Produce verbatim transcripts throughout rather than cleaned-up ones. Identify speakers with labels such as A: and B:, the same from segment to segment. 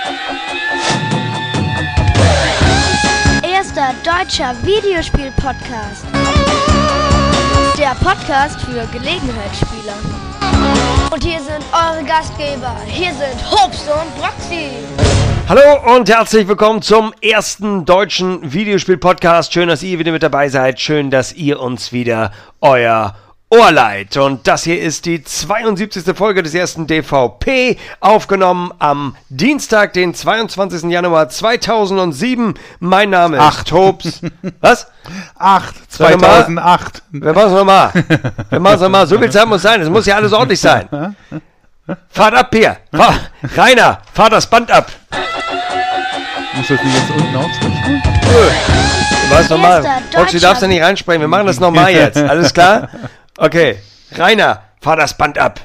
A: Erster deutscher Videospiel-Podcast. Der Podcast für Gelegenheitsspieler. Und hier sind eure Gastgeber. Hier sind Hobbs und Broxy.
B: Hallo und herzlich willkommen zum ersten deutschen Videospiel-Podcast. Schön, dass ihr wieder mit dabei seid. Schön, dass ihr uns wieder euer Ohr leiht. Und das hier ist die zweiundsiebzigste Folge des ersten D V P, aufgenommen am Dienstag, den zweiundzwanzigsten Januar zweitausendsieben. Mein Name ist
C: Acht.
B: Hobbs. Was?
C: Acht. zweitausendacht.
B: Wir machen es nochmal. Wir machen es nochmal. So viel Zeit muss sein. Es muss ja alles ordentlich sein. Fahrt ab hier. Fahr. Rainer, fahr das Band ab.
C: Muss das nicht jetzt unten aufsprechen?
B: Du warst nochmal. Roxy, darfst du nicht reinsprechen. Wir machen das nochmal jetzt. Alles klar? Okay. Rainer, fahr das Band ab.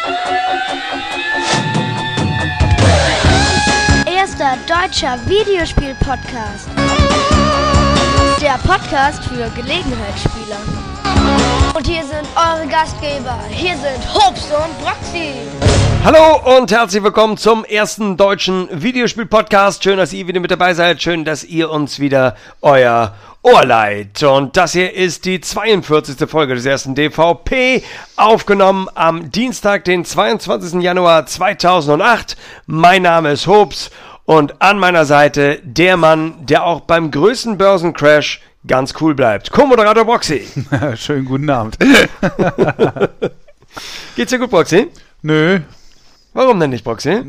A: Erster deutscher Videospiel-Podcast. Der Podcast für Gelegenheitsspieler. Und hier sind eure Gastgeber. Hier sind Hobbs und Broxy.
B: Hallo und herzlich willkommen zum ersten deutschen Videospiel-Podcast. Schön, dass ihr wieder mit dabei seid. Schön, dass ihr uns wieder euer Ohr leiht. Und das hier ist die zweiundvierzigste Folge des ersten D V P, aufgenommen am Dienstag, den zweiundzwanzigsten Januar zweitausendacht. Mein Name ist Hobbs und an meiner Seite der Mann, der auch beim größten Börsencrash ganz cool bleibt. Co-Moderator Broxy.
C: Schönen guten Abend.
B: Geht's dir gut, Broxy?
C: Nö.
B: Warum denn nicht, Broxy?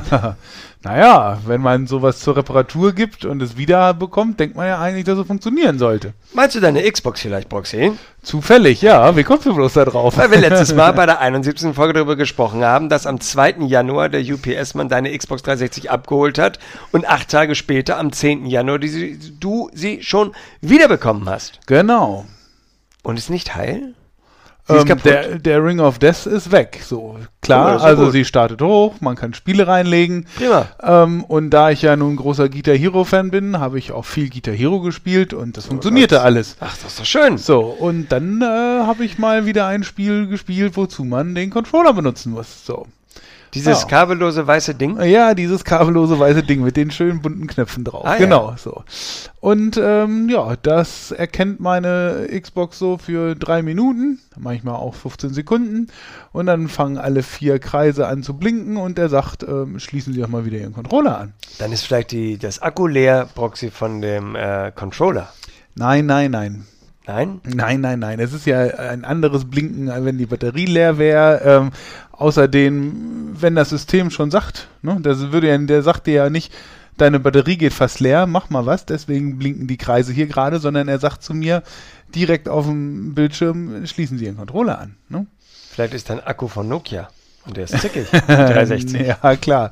C: Naja, wenn man sowas zur Reparatur gibt und es wieder bekommt, denkt man ja eigentlich, dass es funktionieren sollte.
B: Meinst du deine Xbox vielleicht, Broxy?
C: Zufällig, ja. Wie kommst du bloß da drauf?
B: Weil wir letztes Mal bei der einundsiebzigsten Folge darüber gesprochen haben, dass am zweiten Januar der U P S-Mann deine Xbox dreihundertsechzig abgeholt hat und acht Tage später, am zehnten Januar, die sie, du sie schon wiederbekommen hast.
C: Genau.
B: Und ist nicht heil? Sie ist
C: Ähm,
B: kaputt.
C: der, der Ring of Death ist weg. So, klar,
B: Cool, das ist
C: also
B: gut.
C: sie startet hoch, man kann Spiele reinlegen.
B: Prima.
C: Ähm, und da ich ja nun großer Guitar Hero Fan bin, habe ich auch viel Guitar Hero gespielt und das funktionierte alles.
B: Ach, das ist doch schön.
C: So, und dann äh, habe ich mal wieder ein Spiel gespielt, wozu man den Controller benutzen muss. So.
B: Dieses
C: Ja.
B: kabellose weiße Ding.
C: Ja, dieses kabellose weiße Ding mit den schönen bunten Knöpfen drauf.
B: Ah, ja.
C: Genau, so. Und ähm, ja, das erkennt meine Xbox so für drei Minuten, manchmal auch fünfzehn Sekunden. Und dann fangen alle vier Kreise an zu blinken und er sagt, ähm, schließen Sie doch mal wieder Ihren Controller an.
B: Dann ist vielleicht die, das Akku leer, Broxy, von dem äh, Controller.
C: Nein, nein, nein.
B: Nein?
C: Nein, nein, nein. Es ist ja ein anderes Blinken, wenn die Batterie leer wäre. Ähm, außerdem, wenn das System schon sagt, ne, das würde ja, der sagt dir ja nicht, deine Batterie geht fast leer, mach mal was, deswegen blinken die Kreise hier gerade, sondern er sagt zu mir direkt auf dem Bildschirm, schließen Sie Ihren Controller an. Ne?
B: Vielleicht ist dein Akku von Nokia. Und der ist zickig. dreihundertsechzig.
C: Ja, klar.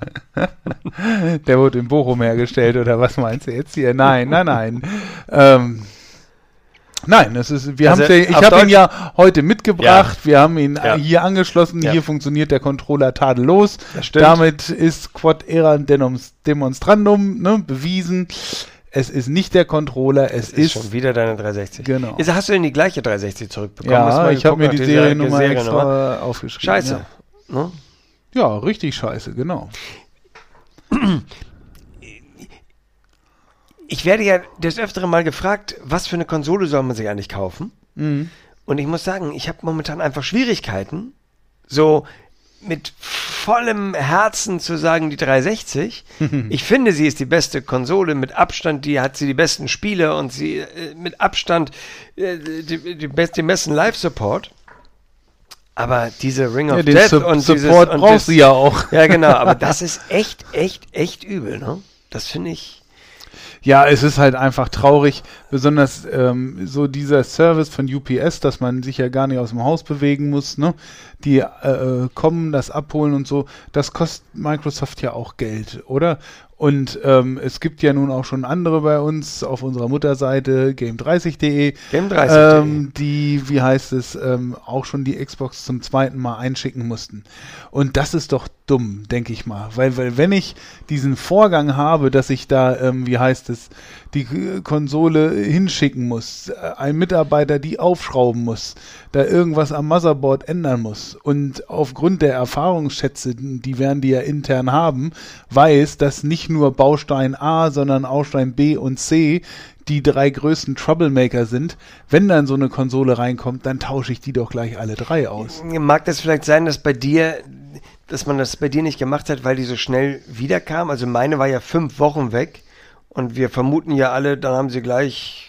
C: Der wurde in Bochum hergestellt, oder was meinst du jetzt hier? Nein, nein, nein. Ähm, Nein, es ist, wir
B: Also
C: haben ich
B: auf
C: habe ihn
B: Deutsch-
C: ja heute mitgebracht, wir haben ihn
B: Ja.
C: äh, hier angeschlossen,
B: Ja.
C: hier funktioniert der Controller tadellos.
B: Das stimmt.
C: Damit ist Quod eram denums- demonstrandum, ne, bewiesen. Es ist nicht der Controller, es
B: Ist
C: ist,
B: schon wieder deine dreihundertsechzig.
C: Genau.
B: Ist, hast du denn die gleiche dreihundertsechzig zurückbekommen? Hast du
C: ja,
B: mal
C: ich habe
B: geguckt
C: mir
B: nach
C: die
B: dieser
C: Seriennummer
B: Seriennummer?
C: extra aufgeschrieben.
B: Scheiße. Ne?
C: Ja. ja, richtig scheiße, genau.
B: Ich werde ja des Öfteren mal gefragt, was für eine Konsole soll man sich eigentlich kaufen?
C: Mhm.
B: Und ich muss sagen, ich habe momentan einfach Schwierigkeiten, so mit vollem Herzen zu sagen, die dreihundertsechzig. Ich finde, sie ist die beste Konsole mit Abstand, die hat sie die besten Spiele und sie äh, mit Abstand äh, die, die best, den besten Live-Support. Aber diese Ring of
C: Ja, den
B: Death
C: Su-
B: und
C: Support
B: dieses... und
C: braucht
B: das-
C: sie ja auch.
B: Ja, genau, aber das ist echt, echt, echt übel, ne? Das finde ich...
C: Ja, es ist halt einfach traurig, besonders ähm, so dieser Service von U P S, dass man sich ja gar nicht aus dem Haus bewegen muss, ne? Die äh, kommen, das abholen und so, das kostet Microsoft ja auch Geld, oder? Und ähm, es gibt ja nun auch schon andere bei uns auf unserer Mutterseite game dreißig punkt de,
B: game dreißig punkt de.
C: ähm, die, wie heißt es, ähm, auch schon die Xbox zum zweiten Mal einschicken mussten. Und das ist doch dumm, denke ich mal. Weil, weil wenn ich diesen Vorgang habe, dass ich da, ähm, wie heißt es, die äh, Konsole hinschicken muss, äh, ein Mitarbeiter die aufschrauben muss, da irgendwas am Motherboard ändern muss muss und aufgrund der Erfahrungsschätze, die werden die ja intern haben, weiß, dass nicht nur Baustein A, sondern Baustein B und C die drei größten Troublemaker sind. Wenn dann so eine Konsole reinkommt, dann tausche ich die doch gleich alle drei aus.
B: Mag das vielleicht sein, dass bei dir, dass man das bei dir nicht gemacht hat, weil die so schnell wiederkam? Also meine war ja fünf Wochen weg und wir vermuten ja alle, dann haben sie gleich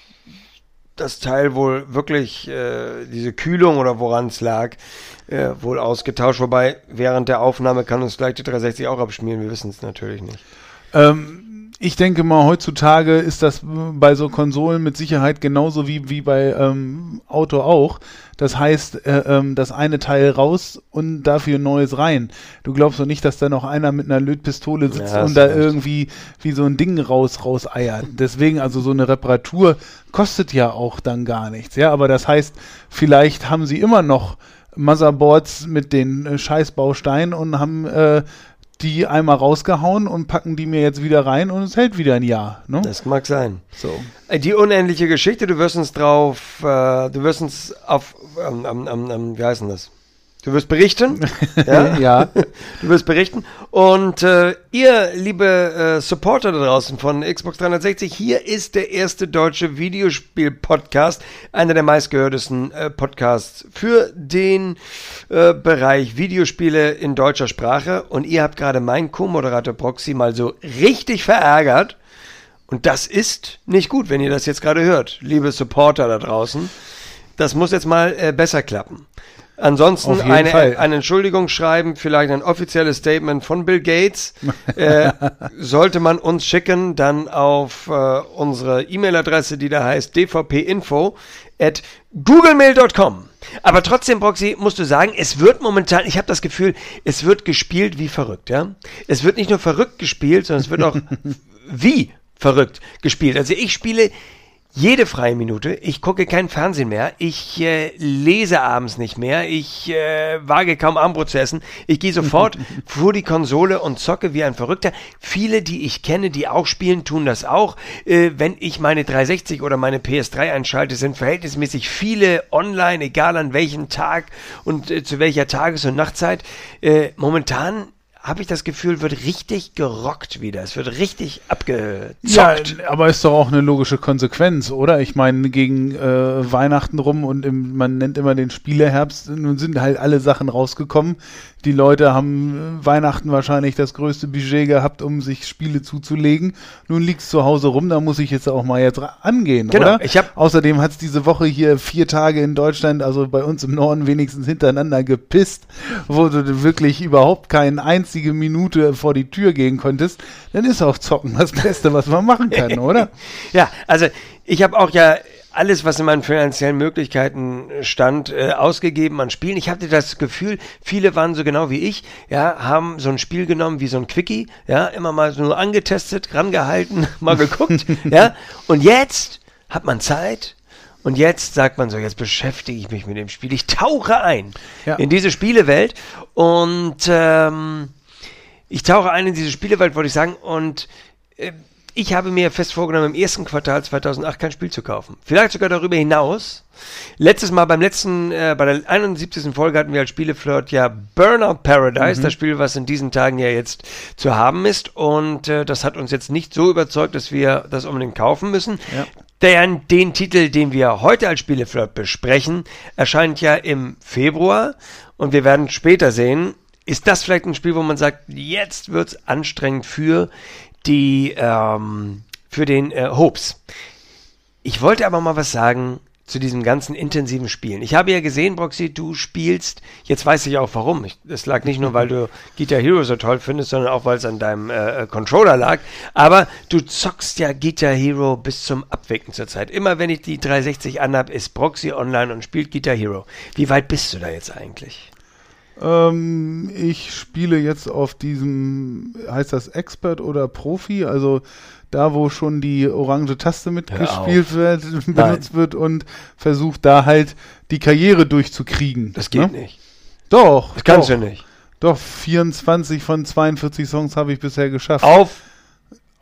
B: das Teil wohl wirklich, äh, diese Kühlung oder woran es lag, äh, wohl ausgetauscht. Wobei, während der Aufnahme kann uns gleich die dreihundertsechzig auch abschmieren. Wir wissen es natürlich nicht.
C: Ähm, ich denke mal, heutzutage ist das bei so Konsolen mit Sicherheit genauso wie, wie bei ähm, Auto auch. Das heißt, äh, ähm, das eine Teil raus und dafür ein neues rein. Du glaubst doch nicht, dass da noch einer mit einer Lötpistole sitzt
B: ja,
C: und da
B: recht.
C: irgendwie wie so ein Ding raus, raus eiert. Deswegen, also so eine Reparatur kostet ja auch dann gar nichts. Ja, aber das heißt, vielleicht haben sie immer noch Motherboards mit den äh, Scheißbausteinen und haben äh, die einmal rausgehauen und packen die mir jetzt wieder rein und es hält wieder ein Jahr. Ne?
B: Das mag sein.
C: So.
B: Die unendliche Geschichte, du wirst uns drauf, äh, du wirst uns auf, ähm, ähm, ähm, wie heißt denn das? Du wirst berichten. Ja?
C: Ja.
B: Du wirst berichten. Und äh, ihr, liebe äh, Supporter da draußen von Xbox dreihundertsechzig, hier ist der erste deutsche Videospiel-Podcast, einer der meistgehörtesten äh, Podcasts für den äh, Bereich Videospiele in deutscher Sprache. Und ihr habt gerade meinen Co-Moderator Proxy mal so richtig verärgert. Und das ist nicht gut, wenn ihr das jetzt gerade hört, liebe Supporter da draußen. Das muss jetzt mal äh, besser klappen. Ansonsten eine, eine Entschuldigung schreiben, vielleicht ein offizielles Statement von Bill Gates. äh, sollte man uns schicken, dann auf äh, unsere E-Mail-Adresse, die da heißt d v p info at googlemail dot com. Aber trotzdem, Proxy, musst du sagen, es wird momentan, ich habe das Gefühl, es wird gespielt wie verrückt. Ja? Es wird nicht nur verrückt gespielt, sondern es wird auch wie verrückt gespielt. Also ich spiele jede freie Minute, ich gucke kein Fernsehen mehr, ich äh, lese abends nicht mehr, ich äh, wage kaum Abendbrot zu essen, ich gehe sofort vor die Konsole und zocke wie ein Verrückter. Viele, die ich kenne, die auch spielen, tun das auch. Äh, wenn ich meine dreihundertsechzig oder meine P S drei einschalte, sind verhältnismäßig viele online, egal an welchem Tag und äh, zu welcher Tages- und Nachtzeit. Äh, momentan habe ich das Gefühl, wird richtig gerockt wieder. Es wird richtig abgezockt.
C: Ja, aber ist doch auch eine logische Konsequenz, oder? Ich meine, gegen äh, Weihnachten rum und im, man nennt immer den Spieleherbst, nun sind halt alle Sachen rausgekommen. Die Leute haben äh, Weihnachten wahrscheinlich das größte Budget gehabt, um sich Spiele zuzulegen. Nun liegt es zu Hause rum, da muss ich jetzt auch mal jetzt angehen,
B: genau,
C: oder?
B: Ich hab
C: Außerdem hat es diese Woche hier vier Tage in Deutschland, also bei uns im Norden wenigstens hintereinander gepisst, wo du wirklich überhaupt keine einzige Minute vor die Tür gehen konntest. Dann ist auch Zocken das Beste, was man machen kann, oder?
B: Ja, also ich habe auch ja alles, was in meinen finanziellen Möglichkeiten stand, äh, ausgegeben an Spielen. Ich hatte das Gefühl, viele waren so genau wie ich, ja, haben so ein Spiel genommen wie so ein Quickie, ja, immer mal so nur angetestet, rangehalten, mal geguckt, ja, und jetzt hat man Zeit und jetzt sagt man so, jetzt beschäftige ich mich mit dem Spiel. Ich tauche ein
C: ja.
B: in diese Spielewelt und ähm, ich tauche ein in diese Spielewelt, wollte ich sagen, und äh, ich habe mir fest vorgenommen, im ersten Quartal zweitausendacht kein Spiel zu kaufen. Vielleicht sogar darüber hinaus. Letztes Mal, beim letzten, äh, bei der einundsiebzigsten Folge hatten wir als Spieleflirt ja Burnout Paradise, mhm. das Spiel, was in diesen Tagen ja jetzt zu haben ist. Und äh, das hat uns jetzt nicht so überzeugt, dass wir das unbedingt kaufen müssen. Ja. Den, den Titel, den wir heute als Spieleflirt besprechen, erscheint ja im Februar. Und wir werden später sehen, ist das vielleicht ein Spiel, wo man sagt, jetzt wird's anstrengend für die, ähm, für den äh, Hopes. Ich wollte aber mal was sagen zu diesem ganzen intensiven Spielen. Ich habe ja gesehen, Proxy, du spielst, jetzt weiß ich auch warum. Ich, das lag nicht nur, weil du Guitar Hero so toll findest, sondern auch, weil es an deinem äh, Controller lag. Aber du zockst ja Guitar Hero bis zum Abwicken zurzeit. Immer wenn ich die dreihundertsechzig anhab, ist Proxy online und spielt Guitar Hero. Wie weit bist du da jetzt eigentlich?
C: Ähm, ich spiele jetzt auf diesem, heißt das Expert oder Profi, also da, wo schon die orange Taste mitgespielt wird, benutzt Nein. wird und versucht da halt die Karriere durchzukriegen.
B: Das geht
C: ne?
B: nicht.
C: Doch.
B: Das kannst
C: doch.
B: du nicht.
C: Doch, vierundzwanzig von zweiundvierzig Songs habe ich bisher geschafft.
B: Auf?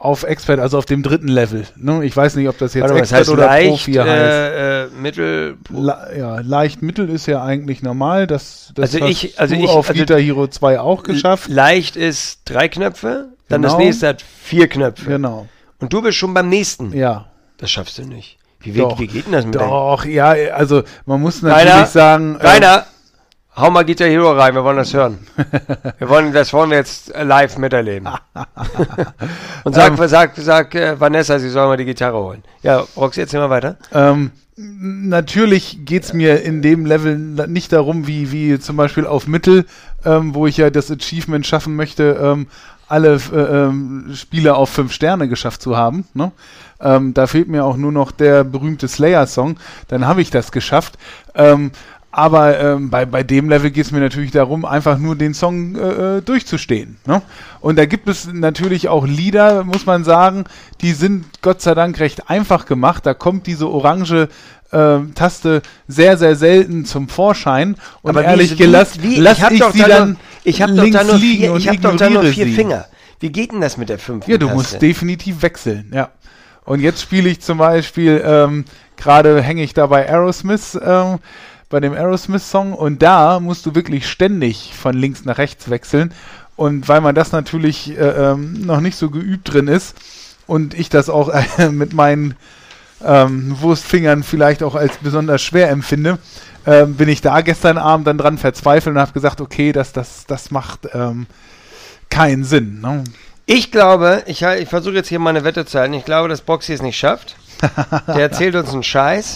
C: auf Expert, also auf dem dritten Level. Ne? Ich weiß nicht, ob das jetzt
B: Warte mal,
C: Expert
B: das heißt
C: oder
B: leicht,
C: Profi heißt.
B: Äh, äh, Mittel.
C: La- ja, leicht Mittel ist ja eigentlich normal. Das, das
B: Also
C: hast
B: ich- also
C: du
B: ich-
C: auf
B: also
C: Guitar Hero zwei auch geschafft.
B: Leicht ist drei Knöpfe, dann
C: Genau.
B: das nächste hat vier Knöpfe.
C: Genau.
B: Und du bist schon beim nächsten.
C: Ja.
B: Das schaffst du nicht. Wie, wie,
C: Doch.
B: wie geht denn das mit deinem?
C: Doch, ja, also man muss natürlich
B: Rainer,
C: sagen. äh,
B: Rainer, hau mal Guitar Hero rein, wir wollen das hören. wir wollen, das wollen wir jetzt äh, live miterleben. Und sag,
C: Ähm.
B: sag, sag äh, Vanessa, sie soll mal die Gitarre holen. Ja, Roxy, erzähl mal weiter.
C: Ähm, natürlich geht's mir in dem Level nicht darum, wie, wie zum Beispiel auf Mittel, ähm, wo ich ja das Achievement schaffen möchte, ähm, alle äh, ähm, Spiele auf fünf Sterne geschafft zu haben. Ne? Ähm, da fehlt mir auch nur noch der berühmte Slayer-Song. Dann habe ich das geschafft. Ähm, aber ähm, bei, bei dem Level geht es mir natürlich darum, einfach nur den Song äh, durchzustehen. Ne? Und da gibt es natürlich auch Lieder, muss man sagen, die sind Gott sei Dank recht einfach gemacht. Da kommt diese orange äh, Taste sehr, sehr selten zum Vorschein. Und
B: Aber wie-
C: ehrlich
B: wie-
C: gelassen,
B: wie-
C: lass
B: ich hab
C: ich
B: doch
C: sie
B: da
C: dann
B: nur, ich hab doch
C: links
B: da nur
C: liegen
B: vier,
C: und
B: ich hab doch da nur
C: ignoriere
B: vier
C: sie.
B: Finger. Wie geht denn das mit der fünften
C: Ja, du
B: Taste?
C: musst definitiv wechseln, ja. Und jetzt spiele ich zum Beispiel, ähm, gerade hänge ich da bei Aerosmith, ähm, bei dem Aerosmith-Song, und da musst du wirklich ständig von links nach rechts wechseln. Und weil man das natürlich äh, ähm, noch nicht so geübt drin ist und ich das auch äh, mit meinen ähm, Wurstfingern vielleicht auch als besonders schwer empfinde, ähm, bin ich da gestern Abend dann dran verzweifelt und habe gesagt, okay, das, das, das macht ähm, keinen Sinn. Ne?
B: Ich glaube, ich, ich versuche jetzt hier mal eine Wette zu halten. Ich glaube, dass Boxy es nicht schafft. Der erzählt uns einen Scheiß.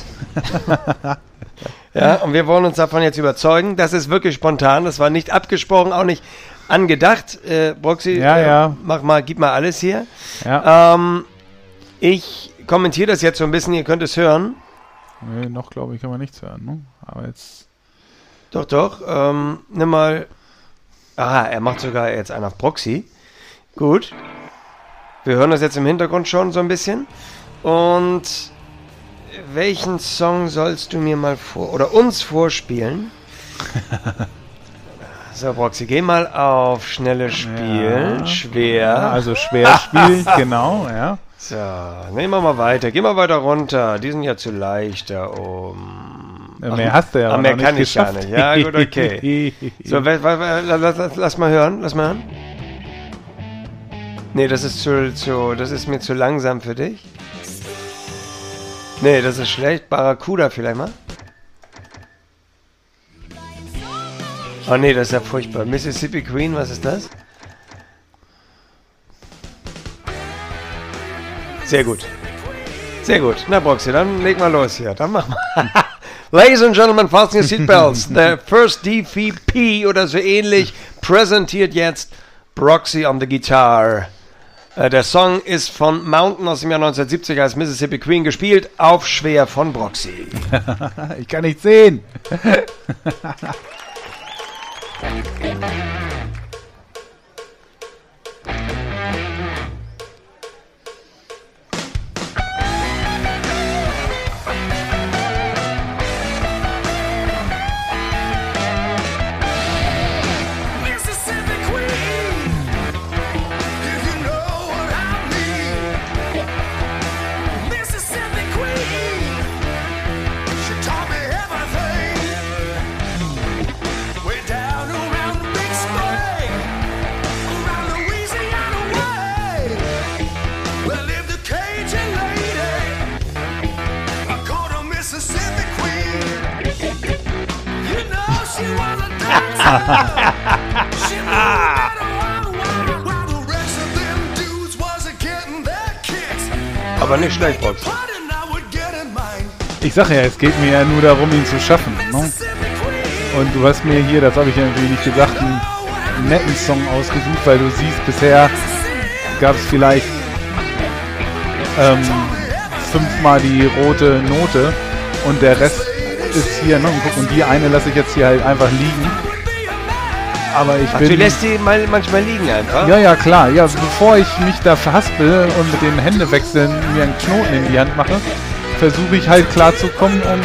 B: Ja, und wir wollen uns davon jetzt überzeugen. Das ist wirklich spontan. Das war nicht abgesprochen, auch nicht angedacht. Äh, Boxy,
C: Ja,
B: äh,
C: ja.
B: mach mal, gib mal alles hier.
C: Ja.
B: Ähm, ich kommentiere das jetzt so ein bisschen. Ihr könnt es hören.
C: Nee, noch glaube ich kann man nichts hören. Ne? Aber jetzt.
B: Doch, doch. Ähm, nimm mal. Aha, er macht sogar jetzt einen auf Proxy. Gut. Wir hören das jetzt im Hintergrund schon so ein bisschen. Und welchen Song sollst du mir mal vor oder uns vorspielen? So, Proxy, geh mal auf schnelle Spielen.
C: Ja.
B: Schwer.
C: Ja, also schwer spielen, genau, ja.
B: So, nehmen wir mal weiter. Geh mal weiter runter. Die sind ja zu leicht da oben.
C: Ja, mehr hast du ja
B: Ah,
C: aber
B: mehr
C: noch
B: kann
C: nicht
B: ich gar
C: geschafft.
B: nicht. Ja, gut, okay. So, we- we- we- lass, lass, lass mal hören. Lass mal hören. Nee, das ist zu, zu, das ist mir zu langsam für dich. Nee, das ist schlecht. Barracuda vielleicht mal. Oh nee, das ist ja furchtbar. Mississippi Queen, was ist das? Sehr gut. Sehr gut. Na, Boxy, dann leg mal los hier. Dann machen wir. Ladies and Gentlemen, fasten your seatbelts. The first D V P oder so ähnlich präsentiert jetzt Broxy on the Guitar. Äh, der Song ist von Mountain aus dem Jahr neunzehnhundertsiebzig als Mississippi Queen gespielt, auf schwer von Broxy.
C: Ich kann nicht sehen.
D: Mississippi Queen, if you know what I mean. Mississippi Queen, she taught me everything. Way down around the big spring, around Louisiana way, where lived a Cajun lady, I called her Mississippi Queen. You know she was a dancer. She moved right around while the rest of them dudes wasn't getting their kicks.
B: Aber nicht schlecht, Boxy.
D: Party and I would get in mine.
C: Ich sage ja, es geht mir ja nur darum, ihn zu schaffen. Ne?
D: Mississippi Queen.
C: Und du hast mir hier, das habe ich ja natürlich nicht gesagt, einen netten Song ausgesucht, weil du siehst, bisher gab es vielleicht ähm, fünfmal die rote Note und der Rest ist hier, ne? Und guck, und die eine lasse ich jetzt hier halt einfach liegen. Aber ich
B: Ach,
C: bin...
B: du lässt die mal, manchmal liegen einfach?
C: Ja, ja, klar. Ja, bevor ich mich da verhaspel und mit den Händewechseln mir einen Knoten in die Hand mache, versuche ich halt klarzukommen, um...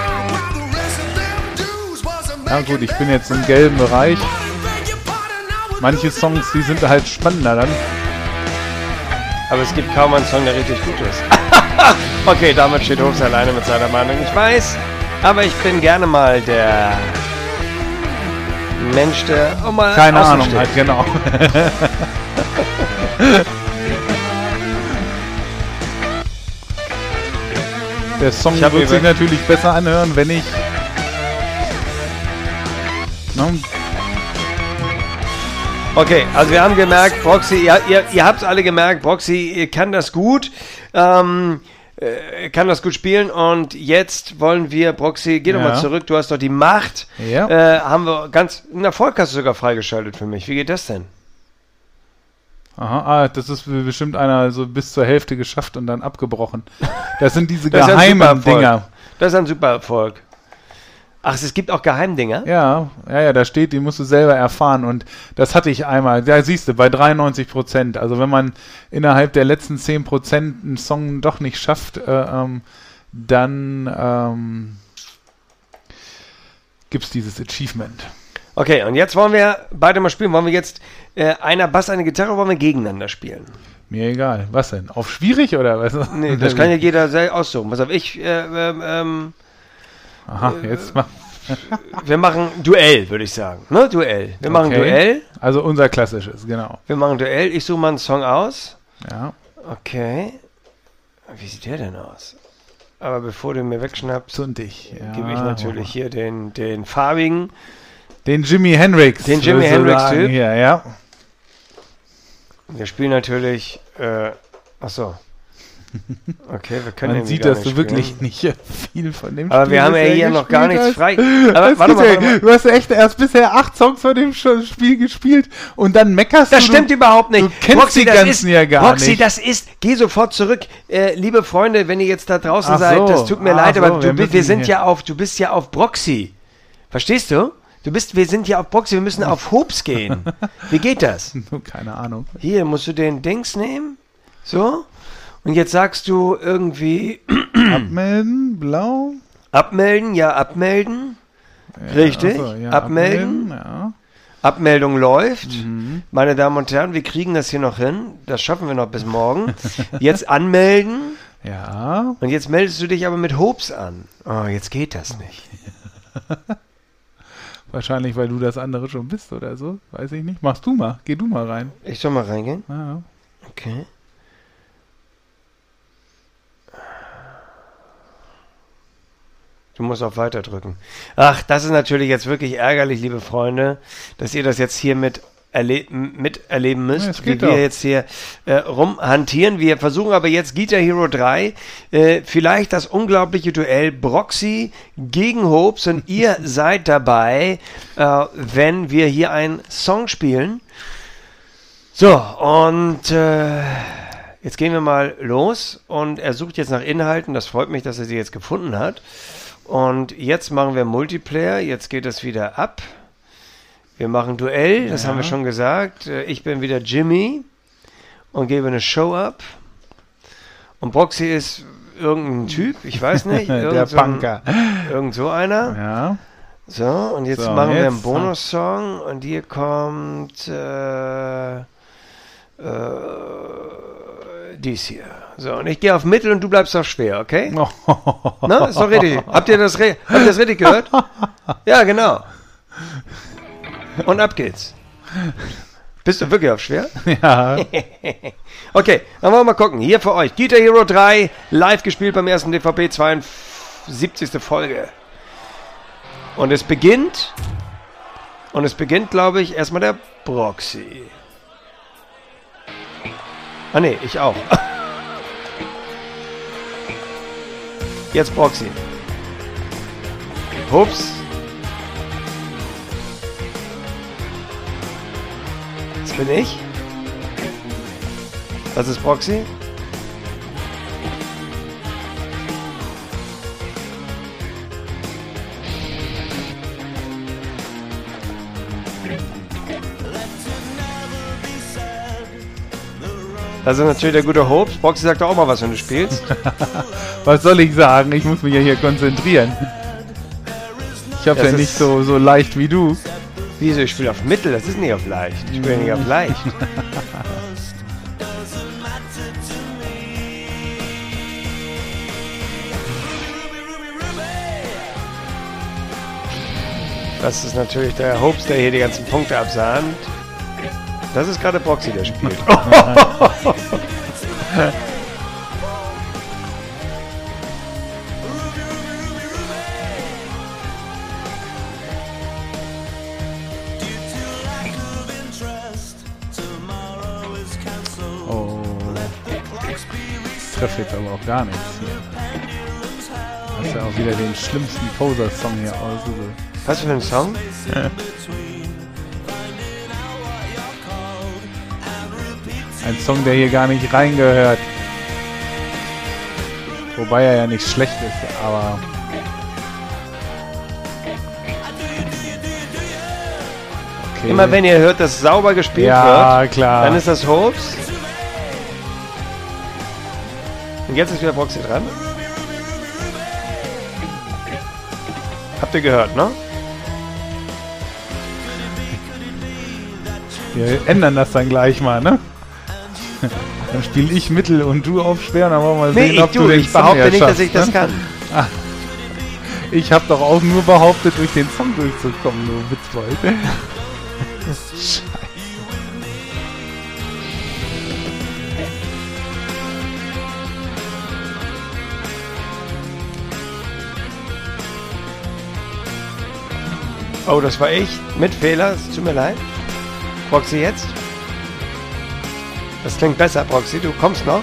C: Ja gut, ich bin jetzt im gelben Bereich. Manche Songs, die sind halt spannender dann.
B: Aber es gibt kaum einen Song, der richtig gut ist. Okay, damit steht Hofs alleine mit seiner Meinung. Ich weiß, aber ich bin gerne mal der Mensch, der auch mal
C: Keine
B: außen
C: Ahnung
B: steht.
C: halt, genau. Der Song
B: Ich hab
C: wird sich
B: über-
C: natürlich besser anhören, wenn ich... Ne?
B: Okay, also wir haben gemerkt, Broxy, ihr, ihr, ihr habt es alle gemerkt, Broxy kann das gut, ähm, äh, kann das gut spielen und jetzt wollen wir, Broxy, geh doch
C: Ja.
B: mal zurück, du hast doch die Macht,
C: Ja.
B: äh, haben wir ganz, einen Erfolg hast du sogar freigeschaltet für mich, wie geht das denn?
C: Aha, ah, das ist bestimmt einer so bis zur Hälfte geschafft und dann abgebrochen. Das sind diese
B: Das ist ein
C: geheimen
B: Supererfolg.
C: Dinger.
B: Das ist ein super Erfolg. Ach, es gibt auch Geheimdinger?
C: Ja, ja, ja, da steht, die musst du selber erfahren und das hatte ich einmal. Da siehst du, bei dreiundneunzig Prozent. Also wenn man innerhalb der letzten zehn Prozent einen Song doch nicht schafft, äh, ähm, dann ähm, gibt es dieses Achievement.
B: Okay, und jetzt wollen wir beide mal spielen. Wollen wir jetzt äh, einer Bass, eine Gitarre, oder wollen wir gegeneinander spielen?
C: Mir egal. Was denn? Auf schwierig oder was?
B: Nee, das kann ja jeder selber aussuchen. Pass auf, ich, äh, ähm, ähm,
C: Aha, jetzt mal.
B: wir machen Duell, würde ich sagen. Ne, Duell. Wir machen
C: Okay.
B: Duell.
C: Also unser klassisches, genau.
B: Wir machen Duell. Ich suche mal einen Song aus.
C: Ja.
B: Okay. Wie sieht der denn aus? Aber bevor du mir wegschnappst,
C: Und ich. Ja,
B: gebe ich natürlich hier den, den farbigen.
C: Den Jimi Hendrix.
B: Den Jimi
C: würdest du
B: Hendrix-Typ?
C: sagen hier, ja.
B: Wir spielen natürlich. Äh, achso. Okay, wir können
C: Man
B: irgendwie
C: sieht,
B: gar
C: dass du
B: nicht
C: wirklich
B: spielen.
C: nicht viel von dem
B: Aber wir haben ja
C: bisher
B: hier noch gar
C: gespielt
B: nichts
C: hast.
B: frei. Aber
C: Das
B: warte mal,
C: geht ja-
B: warte mal.
C: Du hast ja echt erst bisher acht Songs von dem Sch- Spiel gespielt und dann meckerst
B: Das
C: du.
B: stimmt
C: du,
B: überhaupt nicht.
C: Du kennst die
B: das
C: ganzen
B: ist,
C: ja gar
B: Roxy,
C: nicht.
B: das ist, geh sofort zurück. Äh, liebe Freunde, wenn ihr jetzt da draußen
C: Ach
B: seid,
C: so.
B: das tut mir
C: Ach
B: leid,
C: so,
B: aber
C: wir
B: du, bi- wir
C: müssen
B: sind
C: hier-
B: ja auf, du bist ja auf Broxy. Verstehst du? Du bist, wir sind ja auf Broxy, wir müssen auf Hoops gehen. Wie geht das?
C: Keine Ahnung.
B: Hier, musst du den Dings nehmen. So. Und jetzt sagst du irgendwie
C: Abmelden, blau.
B: abmelden, ja, abmelden. Richtig.
C: Ach so, ja,
B: abmelden.
C: Ja.
B: Abmeldung läuft.
C: Mhm.
B: Meine Damen und Herren, wir kriegen das hier noch hin. Das schaffen wir noch bis morgen. Jetzt anmelden.
C: Ja.
B: Und jetzt meldest du dich aber mit Hoops an. Oh, jetzt geht das nicht.
C: Wahrscheinlich, weil du das andere schon bist oder so. Weiß ich nicht. Machst du mal. Geh du mal rein.
B: Ich soll mal reingehen.
C: Ja.
B: Okay. Du musst auf Weiter drücken. Ach, das ist natürlich jetzt wirklich ärgerlich, liebe Freunde, dass ihr das jetzt hier mit erle miterleben müsst,
C: Ja, es
B: wie
C: geht
B: wir
C: doch.
B: jetzt hier äh, rumhantieren. Wir versuchen aber jetzt Guitar Hero drei, äh, vielleicht das unglaubliche Duell Broxy gegen Hoops und ihr seid dabei, äh, wenn wir hier einen Song spielen. So, und äh, jetzt gehen wir mal los und er sucht jetzt nach Inhalten. Das freut mich, dass er sie jetzt gefunden hat. Und jetzt machen wir Multiplayer. Jetzt geht es wieder ab. Wir machen Duell, das
C: Ja.
B: haben wir schon gesagt. Äh, Ich bin wieder Jimmy und gebe eine Show ab. Und Broxy ist irgendein Typ, ich weiß nicht.
C: Der
B: irgend so ein-
C: Punker.
B: Irgend so einer.
C: Ja.
B: So, und jetzt
C: So,
B: machen wir einen
C: jetzt-
B: Bonussong und hier kommt äh, äh, dies hier. So, und ich gehe auf Mittel und du bleibst auf schwer, okay? Na, ist doch richtig. Habt ihr das, re habt ihr das richtig gehört? Ja, genau. Und ab geht's. Bist du wirklich auf schwer?
C: Ja.
B: Okay, dann wollen wir mal gucken. Hier für euch Guitar Hero drei, live gespielt beim ersten D V P, zweiundsiebzigste Folge. Und es beginnt, und es beginnt, glaube ich, erstmal der Broxy. Ah ne, ich auch. Jetzt Broxy. Ups. Das bin ich. Das ist Broxy. Das ist natürlich der gute Hopes. Broxy sagt doch auch mal was, wenn du spielst.
C: Was soll ich sagen? Ich muss mich ja hier konzentrieren. Ich hab's
B: Das
C: ja
B: ist-
C: nicht so, so leicht wie du.
B: Wieso? Ich spiele auf Mittel, das ist nicht auf leicht. Ich spiele nicht auf leicht. Das ist natürlich der Hopes, der hier die ganzen Punkte absahnt. Das ist gerade Proxy, der spielt.
C: Oh. Ich treffe jetzt aber auch gar nichts hier. Das ist ja auch wieder den schlimmsten Poser-Song hier ausgesucht.
B: Was für ein Song?
C: Ein Song, der hier gar nicht reingehört. Wobei er ja nicht schlecht ist, aber... Okay.
B: Immer wenn ihr hört, dass sauber gespielt
C: Ja,
B: wird,
C: klar.
B: dann ist das Hopes. Und jetzt ist wieder Proxy dran. Habt ihr gehört, ne?
C: Wir ändern das dann gleich mal, ne? Dann spiele ich Mittel und du auf schwer und dann wollen wir
B: Nee,
C: sehen,
B: ich,
C: ob du
B: du,
C: den
B: ich
C: Song
B: behaupte
C: ja
B: nicht,
C: schaffst,
B: dass ich das
C: ne?
B: kann.
C: Ich habe doch auch nur behauptet, durch den Song durchzukommen, du Witzbold. Scheiße.
B: Oh, das war ich. Mit Fehler. Es tut mir leid. Proxy jetzt. Das klingt besser, Proxy. Du kommst noch.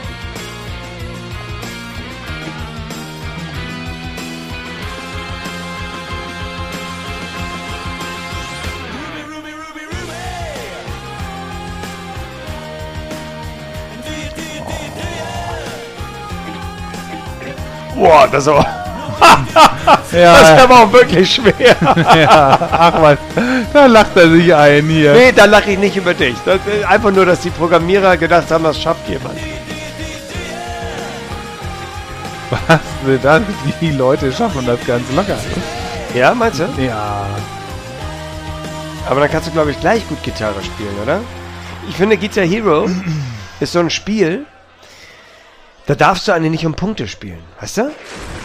B: Boah, das ist aber,
C: Ja,
B: das ist aber auch wirklich schwer.
C: ja, ach was, da lacht er sich ein hier.
B: Nee, da lache ich nicht über dich. Das ist einfach nur, dass die Programmierer gedacht haben, das schafft jemand.
C: Was will das? Die Leute schaffen das ganz locker.
B: Ja, meinst du?
C: Ja.
B: Aber dann kannst du, glaube ich, gleich gut Gitarre spielen, oder? Ich finde, Guitar Hero ist so ein Spiel, da darfst du eigentlich nicht um Punkte spielen. Weißt du?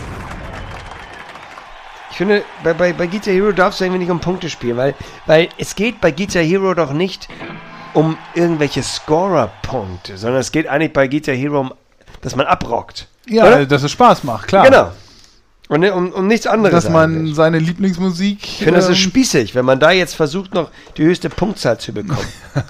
B: Ich finde, bei, bei, bei Guitar Hero darfst du irgendwie nicht um Punkte spielen, weil, weil es geht bei Guitar Hero doch nicht um irgendwelche Scorer-Punkte, sondern es geht eigentlich bei Guitar Hero um, dass man abrockt.
C: Ja,
B: oder?
C: dass es Spaß macht, klar.
B: Genau. Und ne- um, um nichts anderes.
C: Dass man
B: eigentlich.
C: seine Lieblingsmusik...
B: Ich finde, das ist
C: ähm,
B: spießig, wenn man da jetzt versucht, noch die höchste Punktzahl zu bekommen.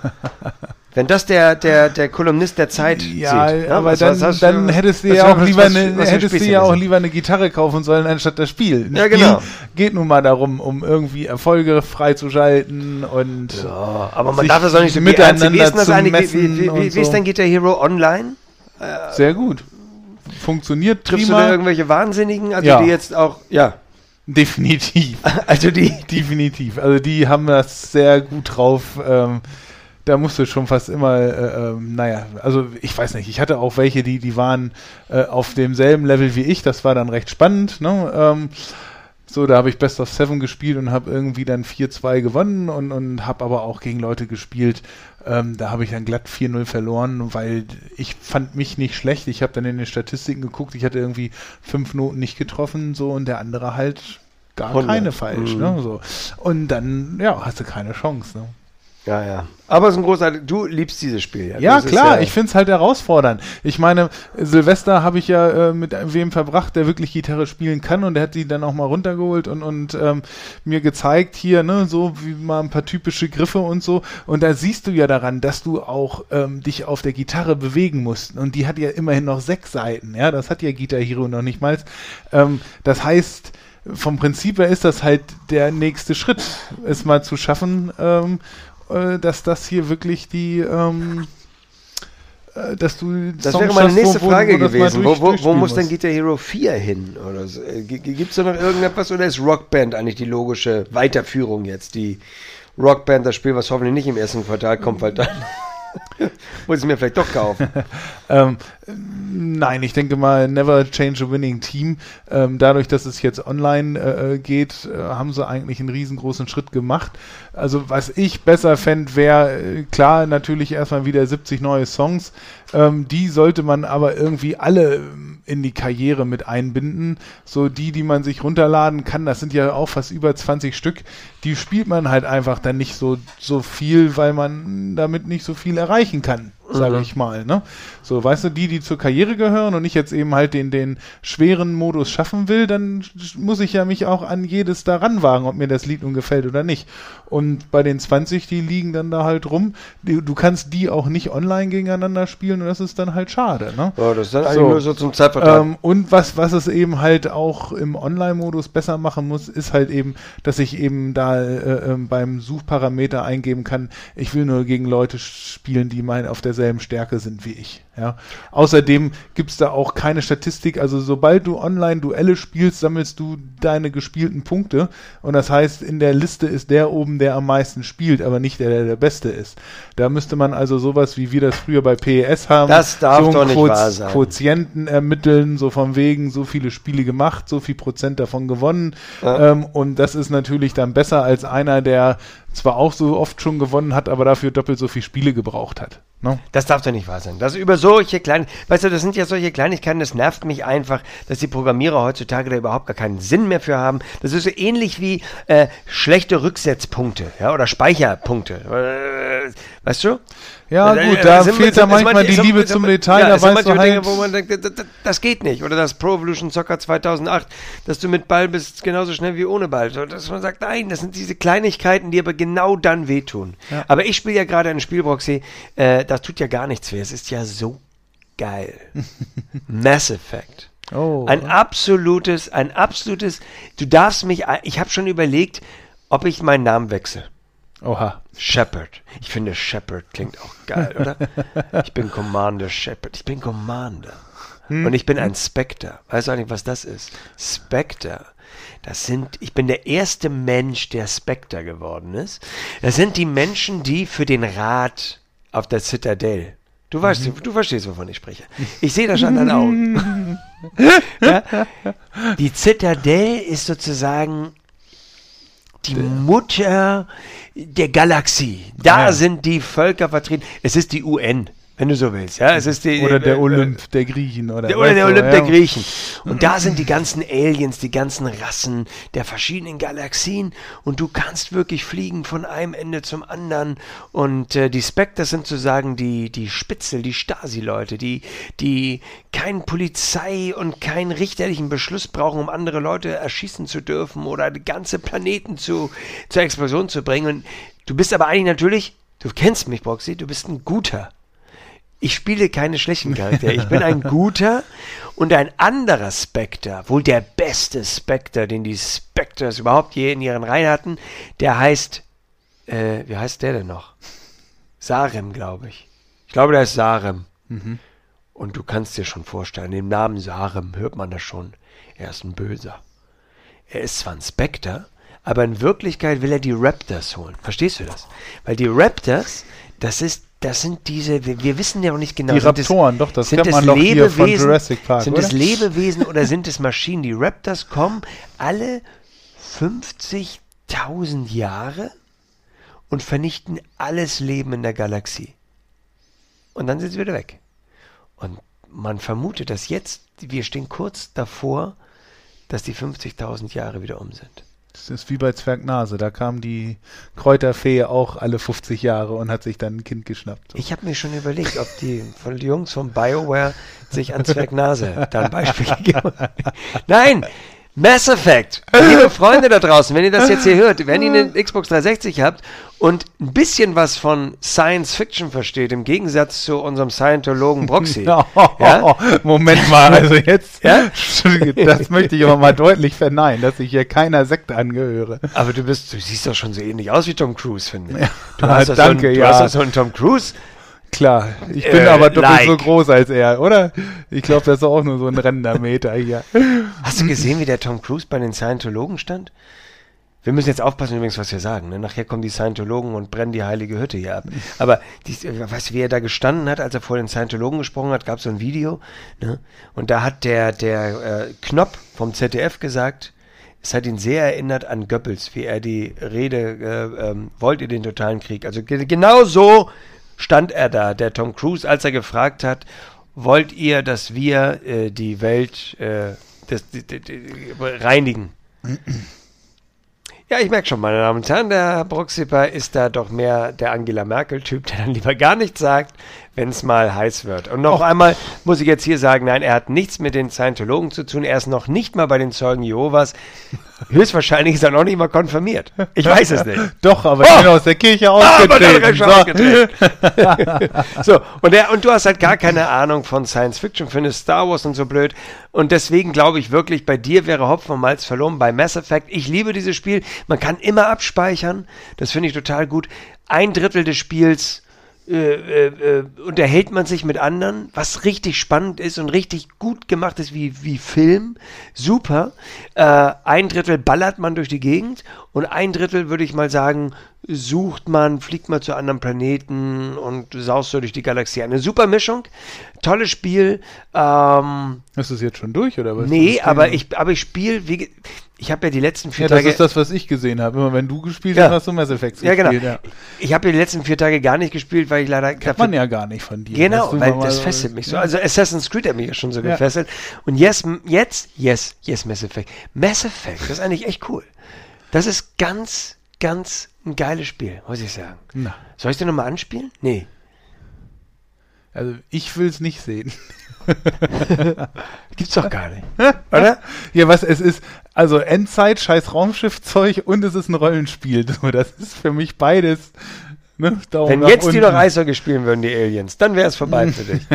B: Wenn das der, der, der Kolumnist der Zeit
C: Ja,
B: sieht.
C: aber
B: was-
C: dann,
B: was hast
C: dann
B: du-
C: hättest du
B: was-
C: ja auch
B: was-
C: lieber
B: was-
C: eine,
B: was für
C: hättest du
B: Spieße
C: ja auch
B: sind.
C: lieber eine Gitarre kaufen sollen, anstatt das Spiel. Ein
B: Ja,
C: Spiel
B: genau.
C: geht nun mal darum, um irgendwie Erfolge freizuschalten und
B: Ja, aber man
C: sich
B: darf das auch nicht so ernst nehmen. Wie ist denn das
C: zu
B: eigentlich? Wie,
C: messen
B: wie, wie,
C: und
B: wie ist
C: so.
B: denn Guitar Hero online?
C: sehr gut. Funktioniert
B: Triffst du da
C: prima.
B: irgendwelche Wahnsinnigen? Also
C: Ja.
B: die jetzt auch, ja,
C: Definitiv.
B: also die,
C: Definitiv. Also die haben das sehr gut drauf. Ähm, da musst du schon fast immer, äh, ähm, naja, also ich weiß nicht, ich hatte auch welche, die, die waren äh, auf demselben Level wie ich, das war dann recht spannend, ne? Ähm, so, da habe ich Best of Seven gespielt und habe irgendwie dann vier zwei gewonnen und, und habe aber auch gegen Leute gespielt, ähm, da habe ich dann glatt vier null verloren, weil ich fand mich nicht schlecht. Ich habe dann in den Statistiken geguckt, ich hatte irgendwie fünf Noten nicht getroffen, so, und der andere halt gar
B: hundert.
C: keine falsch,
B: Mhm.
C: ne? So. Und dann, ja, hast du keine Chance, ne?
B: ja, ja. Aber es ist ein großartig, du liebst dieses Spiel. Ja,
C: Ja,
B: Das ist
C: klar,
B: ja,
C: ich finde es halt herausfordernd. Ich meine, Silvester habe ich ja äh, mit wem verbracht, der wirklich Gitarre spielen kann, und der hat die dann auch mal runtergeholt und, und ähm, mir gezeigt hier, ne, so wie mal ein paar typische Griffe und so. Und da siehst du ja daran, dass du auch ähm, dich auf der Gitarre bewegen musst. Und die hat ja immerhin noch sechs Seiten, ja, das hat ja Guitar Hero noch nicht mal. Ähm, das heißt, vom Prinzip her ist das halt der nächste Schritt, es mal zu schaffen, ähm, äh, dass das hier wirklich die, ähm, äh, dass du
B: Das
C: Songs
B: wäre meine
C: schaffst,
B: nächste
C: wo- wo-
B: Frage
C: wo das mal
B: gewesen.
C: durch-
B: Wo, wo, wo
C: durchspielen
B: muss denn
C: musst.
B: Guitar Hero vier hin? Oder so? Gibt es da noch irgendetwas oder ist Rockband eigentlich die logische Weiterführung jetzt? Die Rockband, das Spiel, was hoffentlich nicht im ersten Quartal kommt, weil dann Muss ich mir vielleicht doch kaufen.
C: ähm, nein, ich denke mal, never change a winning team. Ähm, dadurch, dass es jetzt online äh, geht, äh, haben sie eigentlich einen riesengroßen Schritt gemacht. Also was ich besser fände, wäre äh, klar natürlich erstmal wieder siebzig neue Songs. Ähm, die sollte man aber irgendwie alle ähm, in die Karriere mit einbinden. So die, die man sich runterladen kann, das sind ja auch fast über zwanzig Stück, die spielt man halt einfach dann nicht so, so viel, weil man damit nicht so viel erreichen kann, sage
B: Mhm.
C: ich mal. Ne? So, weißt du, die, die zur Karriere gehören und ich jetzt eben halt den, den schweren Modus schaffen will, dann muss ich ja mich auch an jedes da ranwagen, ob mir das Lied nun gefällt oder nicht. Und bei den zwanzig, die liegen dann da halt rum. Die, du kannst die auch nicht online gegeneinander spielen und das ist dann halt schade. Ne?
B: Ja, das ist dann eigentlich
C: So.
B: nur so zum Zeitvertreib.
C: Ähm, und was, was es eben halt auch im Online-Modus besser machen muss, ist halt eben, dass ich eben da äh, äh, beim Suchparameter eingeben kann, ich will nur gegen Leute spielen, die mein auf derselben Stärke sind wie ich. Ja. Außerdem gibt es da auch keine Statistik, also sobald du Online-Duelle spielst, sammelst du deine gespielten Punkte und das heißt, in der Liste ist der oben, der am meisten spielt, aber nicht der, der der Beste ist. Da müsste man also sowas, wie wir das früher bei P E S haben,
B: Das darf
C: so
B: doch
C: einen
B: nicht
C: Quoz-
B: wahr sein.
C: Quotienten ermitteln, so von wegen, so viele Spiele gemacht, so viel Prozent davon gewonnen.
B: Ja.
C: Ähm, und das ist natürlich dann besser als einer, der zwar auch so oft schon gewonnen hat, aber dafür doppelt so viele Spiele gebraucht hat. Ne?
B: Das darf doch nicht wahr sein. Das über solche kleinen, weißt du, das sind ja solche Kleinigkeiten, das nervt mich einfach, dass die Programmierer heutzutage da überhaupt gar keinen Sinn mehr für haben. Das ist so ähnlich wie äh, schlechte Rücksetzpunkte, ja, oder Speicherpunkte. Äh, weißt du?
C: Ja
B: Äh,
C: gut,
B: äh,
C: da
B: sind-
C: fehlt
B: sind-
C: da manchmal
B: sind-
C: die
B: sind-
C: Liebe
B: sind-
C: zum Detail,
B: ja,
C: da
B: es sind
C: weißt du
B: manche
C: halt,
B: Dinge, wo man denkt, das, das- das geht nicht. Oder das Pro Evolution Soccer zweitausendacht, dass du mit Ball bist genauso schnell wie ohne Ball. So, dass man sagt, nein, das sind diese Kleinigkeiten, die aber genau dann wehtun.
C: Ja.
B: Aber ich spiele ja gerade ein Spiel, Broxy, äh, das tut ja gar nichts weh. Es ist ja so geil. Mass Effect.
C: oh,
B: Ein absolutes, ein absolutes, du darfst mich, ich habe schon überlegt, ob ich meinen Namen wechsle.
C: oha.
B: Shepard. Ich finde Shepard klingt auch geil, oder? Ich bin Commander Shepard. Ich bin Commander. Und ich bin ein Spectre. Weißt du eigentlich, was das ist? Spectre. Das sind, ich bin der erste Mensch, der Spectre geworden ist. Das sind die Menschen, die für den Rat auf der Citadel. Du weißt, du verstehst, wovon ich spreche. Ich sehe das schon an deinen Augen. Ja? Die Citadel ist sozusagen die Mutter der Galaxie. Da
C: Ja.
B: sind die Völker vertreten. Es ist die U N, wenn du so willst. Ja, es ist die,
C: Oder der
B: äh,
C: Olymp der Griechen. Oder,
B: Der, oder der
C: weißt du,
B: Olymp der
C: ja.
B: Griechen. Und da sind die ganzen Aliens, die ganzen Rassen der verschiedenen Galaxien. Und du kannst wirklich fliegen von einem Ende zum anderen. Und äh, die Spectres sind sozusagen die, die Spitzel, die Stasi-Leute, die, die keinen Polizei und keinen richterlichen Beschluss brauchen, um andere Leute erschießen zu dürfen oder die ganze Planeten zu, zur Explosion zu bringen. Und du bist aber eigentlich natürlich, du kennst mich, Broxy, du bist ein Guter. Ich spiele keine schlechten Charaktere. Ich bin ein guter und ein anderer Spectre, wohl der beste Spectre, den die Spectres überhaupt je in ihren Reihen hatten, der heißt, äh, wie heißt der denn noch? Sarem, glaube ich. Ich glaube, der ist Sarem.
C: Mhm.
B: Und du kannst dir schon vorstellen, im Namen Sarem hört man das schon. Er ist ein Böser. Er ist zwar ein Spectre, aber in Wirklichkeit will er die Raptors holen. Verstehst du das? Weil die Raptors, das ist Das sind diese, wir, wir wissen ja noch nicht genau.
C: Die
B: sind es-
C: Raptoren, doch, das
B: sind
C: kennt
B: es
C: man doch hier von
B: Lebewesen-
C: Jurassic Park,
B: Sind
C: oder?
B: es Lebewesen oder sind es Maschinen? Die Raptors kommen alle fünfzigtausend Jahre und vernichten alles Leben in der Galaxie. Und dann sind sie wieder weg. Und man vermutet, dass jetzt, wir stehen kurz davor, dass die fünfzigtausend Jahre wieder um sind.
C: Das ist wie bei Zwergnase, da kam die Kräuterfee auch alle fünfzig Jahre und hat sich dann ein Kind geschnappt. So.
B: Ich habe mir schon überlegt, ob die, von die Jungs von BioWare sich an Zwergnase da ein Beispiel gegeben haben. Nein! Mass Effect! Liebe Freunde da draußen, wenn ihr das jetzt hier hört, wenn ihr eine Xbox dreihundertsechzig habt und ein bisschen was von Science Fiction versteht, im Gegensatz zu unserem Scientologen Broxy.
C: Ja?
B: Ja?
C: Moment mal, also jetzt,
B: Ja?
C: das möchte ich aber mal deutlich verneinen, dass ich hier keiner Sekte angehöre.
B: Aber du bist, du siehst doch schon so ähnlich aus wie Tom Cruise, finde ich.
C: Ja.
B: Du hast doch
C: Danke,
B: so einen, du
C: ja.
B: hast doch so einen Tom Cruise.
C: Klar, ich bin
B: Äh,
C: aber doppelt
B: like.
C: so groß als er, oder? Ich glaube, das ist auch nur so ein Rendermeter hier.
B: Hast du gesehen, wie der Tom Cruise bei den Scientologen stand? Wir müssen jetzt aufpassen übrigens, was wir sagen. Ne? Nachher kommen die Scientologen und brennen die heilige Hütte hier ab. Aber die, weißt du, wie er da gestanden hat, als er vor den Scientologen gesprochen hat, gab es so ein Video. Ne? Und da hat der, der äh, Knopp vom Z D F gesagt, es hat ihn sehr erinnert an Goebbels, wie er die Rede, äh, ähm, wollt ihr den totalen Krieg? Also ge- genau so stand er da, der Tom Cruise, als er gefragt hat, wollt ihr, dass wir äh, die Welt äh, das, die, die, die, reinigen? Ja, ich merke schon, meine Damen und Herren, der Herr Broxiper ist da doch mehr der Angela Merkel-Typ, der dann lieber gar nichts sagt, wenn es mal heiß wird. Und noch einmal muss ich jetzt hier sagen, nein, er hat nichts mit den Scientologen zu tun, er ist noch nicht mal bei den Zeugen Jehovas. Höchstwahrscheinlich ist er noch nicht mal konfirmiert. Ich weiß es nicht.
C: Doch, aber ich
B: Oh!
C: bin aus der Kirche
B: Ah, aber
C: ausgetreten.
B: doch, schon ausgetreten. So, und, der, und du hast halt gar keine Ahnung von Science Fiction, findest Star Wars und so blöd. Und deswegen glaube ich wirklich, bei dir wäre Hopfen und Malz verloren. Bei Mass Effect, ich liebe dieses Spiel. Man kann immer abspeichern. Das finde ich total gut. Ein Drittel des Spiels Äh, äh, unterhält man sich mit anderen, was richtig spannend ist und richtig gut gemacht ist wie, wie Film. Super. Äh, ein Drittel ballert man durch die Gegend und ein Drittel, würde ich mal sagen, sucht man, fliegt man zu anderen Planeten und saust so durch die Galaxie. Eine super Mischung. Tolles Spiel. Ähm,
C: Ist das jetzt schon durch, oder was?
B: nee, aber ich, aber ich spiele, wie ge- ich habe ja die letzten vier
C: Ja, das
B: Tage...
C: ist das, was ich gesehen habe. Immer wenn du gespielt
B: Ja.
C: hast, hast du Mass Effect
B: ja,
C: gespielt.
B: genau.
C: Ja.
B: Ich habe ja die letzten vier Tage gar nicht gespielt, weil ich leider...
C: Kennt man ja gar nicht von dir.
B: Genau,
C: Hast du
B: weil
C: mal
B: das
C: so-
B: fesselt mich so.
C: Ja.
B: Also Assassin's Creed hat mich ja schon so
C: Ja.
B: gefesselt. Und yes, m- jetzt, yes, yes, Mass Effect. Mass Effect, das ist eigentlich echt cool. Das ist ganz, ganz ein geiles Spiel, muss ich sagen.
C: Na,
B: Soll ich dir nochmal anspielen? Nee.
C: also ich will es nicht sehen.
B: Gibt's doch gar nicht. Oder?
C: Ja, was es ist, also Endzeit, scheiß Raumschiffzeug und es ist ein Rollenspiel. So, das ist für mich beides. Ne, Daumen
B: Wenn
C: nach
B: jetzt die
C: unten.
B: noch Eishockey spielen würden, die Aliens, dann wäre es vorbei für dich.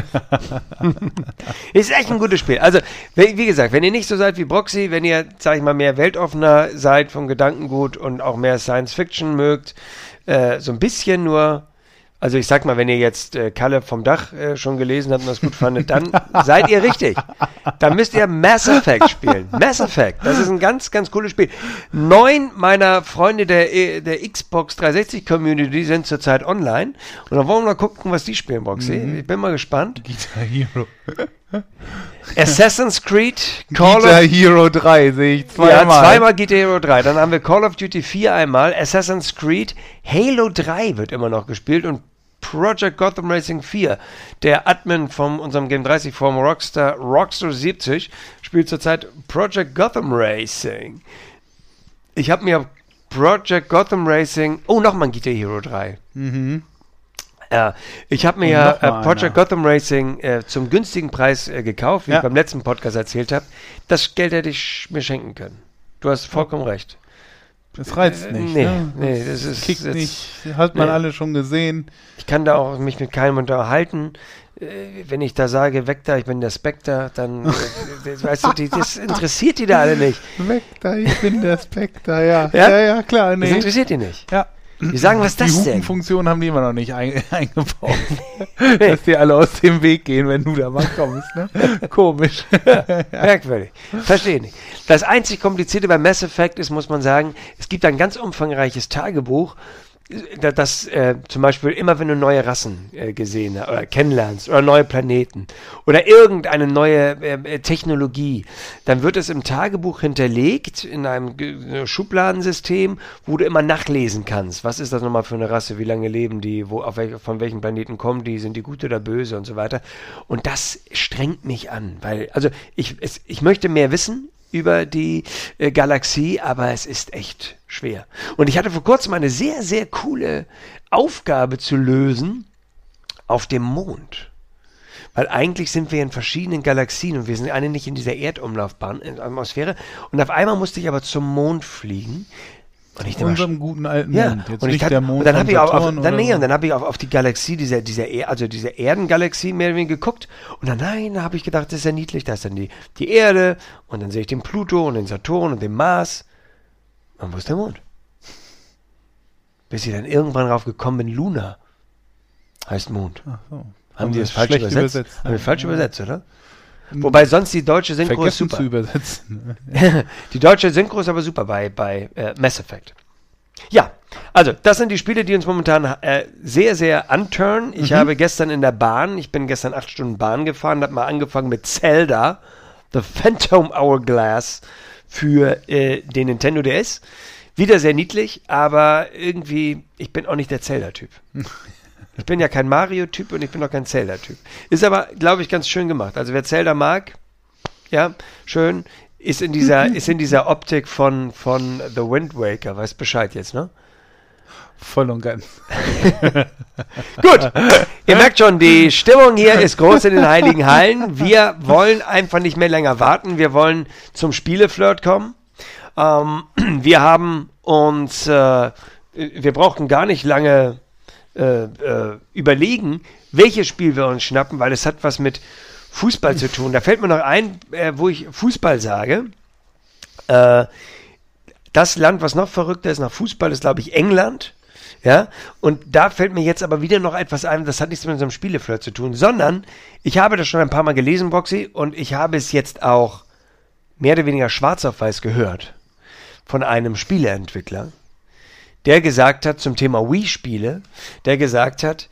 B: Ist echt ein gutes Spiel. Also, wie wie gesagt, wenn ihr nicht so seid wie Broxy, wenn ihr, sag ich mal, mehr weltoffener seid vom Gedankengut und auch mehr Science Fiction mögt, äh, so ein bisschen nur, also ich sag mal, wenn ihr jetzt äh, Kalle vom Dach äh, schon gelesen habt und das gut fandet, dann seid ihr richtig. Dann müsst ihr Mass Effect spielen. Mass Effect, das ist ein ganz, ganz cooles Spiel. Neun meiner Freunde der, äh, der Xbox dreihundertsechzig Community sind zurzeit online. Und dann wollen wir mal gucken, was die spielen, Boxy.
C: Mhm.
B: Ich bin mal gespannt.
C: Guitar Hero.
B: Assassin's Creed, Call
C: Guitar
B: of
C: Hero drei sehe ich
B: Ja,
C: zweimal.
B: zweimal Guitar Hero drei. Dann haben wir Call of Duty vier einmal, Assassin's Creed, Halo drei wird immer noch gespielt und Project Gotham Racing vier. Der Admin von unserem Game dreißig Forum Rockstar, Rockstar siebzig, spielt zurzeit Project Gotham Racing. Ich habe mir Project Gotham Racing, oh, nochmal ein Guitar Hero drei.
C: Mhm.
B: Ja, ich habe mir
C: Und
B: ja
C: noch mal
B: äh, Project
C: einer.
B: Gotham Racing äh, zum günstigen Preis äh, gekauft, wie
C: Ja.
B: ich beim letzten Podcast erzählt habe. Das Geld hätte ich mir schenken können. Du hast vollkommen recht.
C: Das reizt
B: Äh,
C: nicht.
B: nee,
C: ne?
B: nee, das ist
C: kickt
B: jetzt-
C: nicht. Hat man
B: nee.
C: alle schon gesehen.
B: Ich kann da auch mich mit keinem unterhalten. Äh, wenn ich da sage, weg da, ich bin der Spectre, dann, äh, das, weißt du, die, das interessiert die da alle nicht.
C: Weg da, ich bin der Spectre, ja.
B: Ja?
C: Ja, ja, klar.
B: Das
C: Nee.
B: interessiert die nicht.
C: Ja.
B: Die sagen, was ist
C: Die
B: das denn?
C: Hupenfunktion haben die immer noch nicht ein, eingebaut. Dass die alle aus dem Weg gehen, wenn du da mal kommst. Ne? Komisch.
B: Merkwürdig. Verstehe nicht. Das einzig Komplizierte bei Mass Effect ist, muss man sagen, es gibt ein ganz umfangreiches Tagebuch, da- das äh, zum Beispiel immer, wenn du neue Rassen äh, gesehen hast oder kennenlernst oder neue Planeten oder irgendeine neue äh, Technologie, dann wird es im Tagebuch hinterlegt in einem Ge- Schubladensystem, wo du immer nachlesen kannst. Was ist das nochmal für eine Rasse? Wie lange leben die? Wo, auf welch, von welchen Planeten kommen die? Sind die gut oder böse und so weiter? Und das strengt mich an, weil, also ich, es, ich möchte mehr wissen über die äh, Galaxie, aber es ist echt schwer. Und ich hatte vor kurzem eine sehr, sehr coole Aufgabe zu lösen auf dem Mond. Weil eigentlich sind wir in verschiedenen Galaxien und wir sind alle nicht in dieser Erdumlaufbahn, in der Atmosphäre. Und auf einmal musste ich aber zum Mond fliegen. Und ich
C: In unserem guten alten
B: ja,
C: Mond. Jetzt
B: und, ich
C: nicht
B: kann,
C: der Mond
B: und dann
C: von
B: habe ich auch auf,
C: Saturn
B: dann,
C: oder
B: nee,
C: so.
B: und dann habe ich auf, auf die Galaxie, dieser, dieser, Er- also diese Erdengalaxie mehr oder weniger geguckt. Und dann, nein, da habe ich gedacht, das ist ja niedlich, da ist dann die, die Erde und dann sehe ich den Pluto und den Saturn und den Mars. Und wo ist der Mond? Bis ich dann irgendwann drauf gekommen bin, Luna heißt Mond.
C: Ach so.
B: Haben die das falsch
C: schlecht
B: übersetzt?
C: übersetzt,
B: Haben wir
C: ja.
B: falsch
C: Ja.
B: übersetzt, oder? Wobei sonst die deutsche Synchro ist
C: vergessen
B: super.
C: zu übersetzen.
B: Die deutsche Synchro ist aber super bei, bei äh, Mass Effect. Ja, also das sind die Spiele, die uns momentan äh, sehr, sehr anturnen. Ich
C: Mhm.
B: habe gestern in der Bahn, ich bin gestern acht Stunden Bahn gefahren, habe mal angefangen mit Zelda, The Phantom Hourglass für äh, den Nintendo D S. Wieder sehr niedlich, aber irgendwie, ich bin auch nicht der Zelda-Typ. Ich bin ja kein Mario-Typ und ich bin auch kein Zelda-Typ. Ist aber, glaube ich, ganz schön gemacht. Also wer Zelda mag, ja, schön, ist in dieser, ist in dieser Optik von, von The Wind Waker. Weiß Bescheid jetzt, ne?
C: Voll und ganz.
B: Gut, ihr merkt schon, die Stimmung hier ist groß in den Heiligen Hallen. Wir wollen einfach nicht mehr länger warten. Wir wollen zum Spieleflirt kommen. Ähm, wir haben uns, äh, wir brauchten gar nicht lange äh, äh, überlegen, welches Spiel wir uns schnappen, weil es hat was mit Fußball zu tun. Da fällt mir noch ein, äh, wo ich Fußball sage. Äh, das Land, was noch verrückter ist nach Fußball, ist, glaube ich, England. Ja, und da fällt mir jetzt aber wieder noch etwas ein, das hat nichts mit unserem Spieleflirt zu tun, sondern ich habe das schon ein paar Mal gelesen, Boxy, und ich habe es jetzt auch mehr oder weniger schwarz auf weiß gehört von einem Spieleentwickler, der gesagt hat zum Thema Wii-Spiele, der gesagt hat,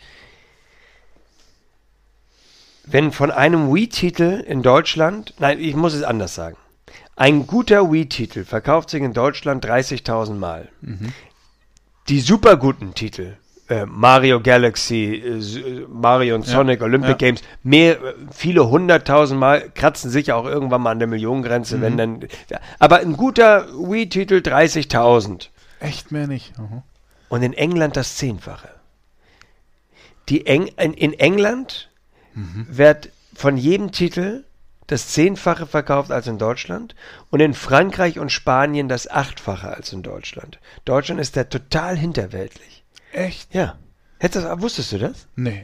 B: wenn von einem Wii-Titel in Deutschland, nein, ich muss es anders sagen, ein guter Wii-Titel verkauft sich in Deutschland dreißigtausend Mal. Mhm. Die super guten Titel, äh, Mario Galaxy, äh, Mario und Sonic, ja, Olympic ja. Games, mehr, äh, viele hunderttausend Mal, kratzen sicher auch irgendwann mal an der Millionengrenze, mhm. wenn dann, ja. Aber ein guter Wii-Titel dreißigtausend.
C: Echt mehr nicht. Uh-huh.
B: Und in England das Zehnfache. Die Eng in, in England mhm. wird von jedem Titel das Zehnfache verkauft als in Deutschland und in Frankreich und Spanien das Achtfache als in Deutschland. Deutschland ist da total hinterweltlich.
C: Echt?
B: Ja. Hättest du, wusstest du das?
C: Nee.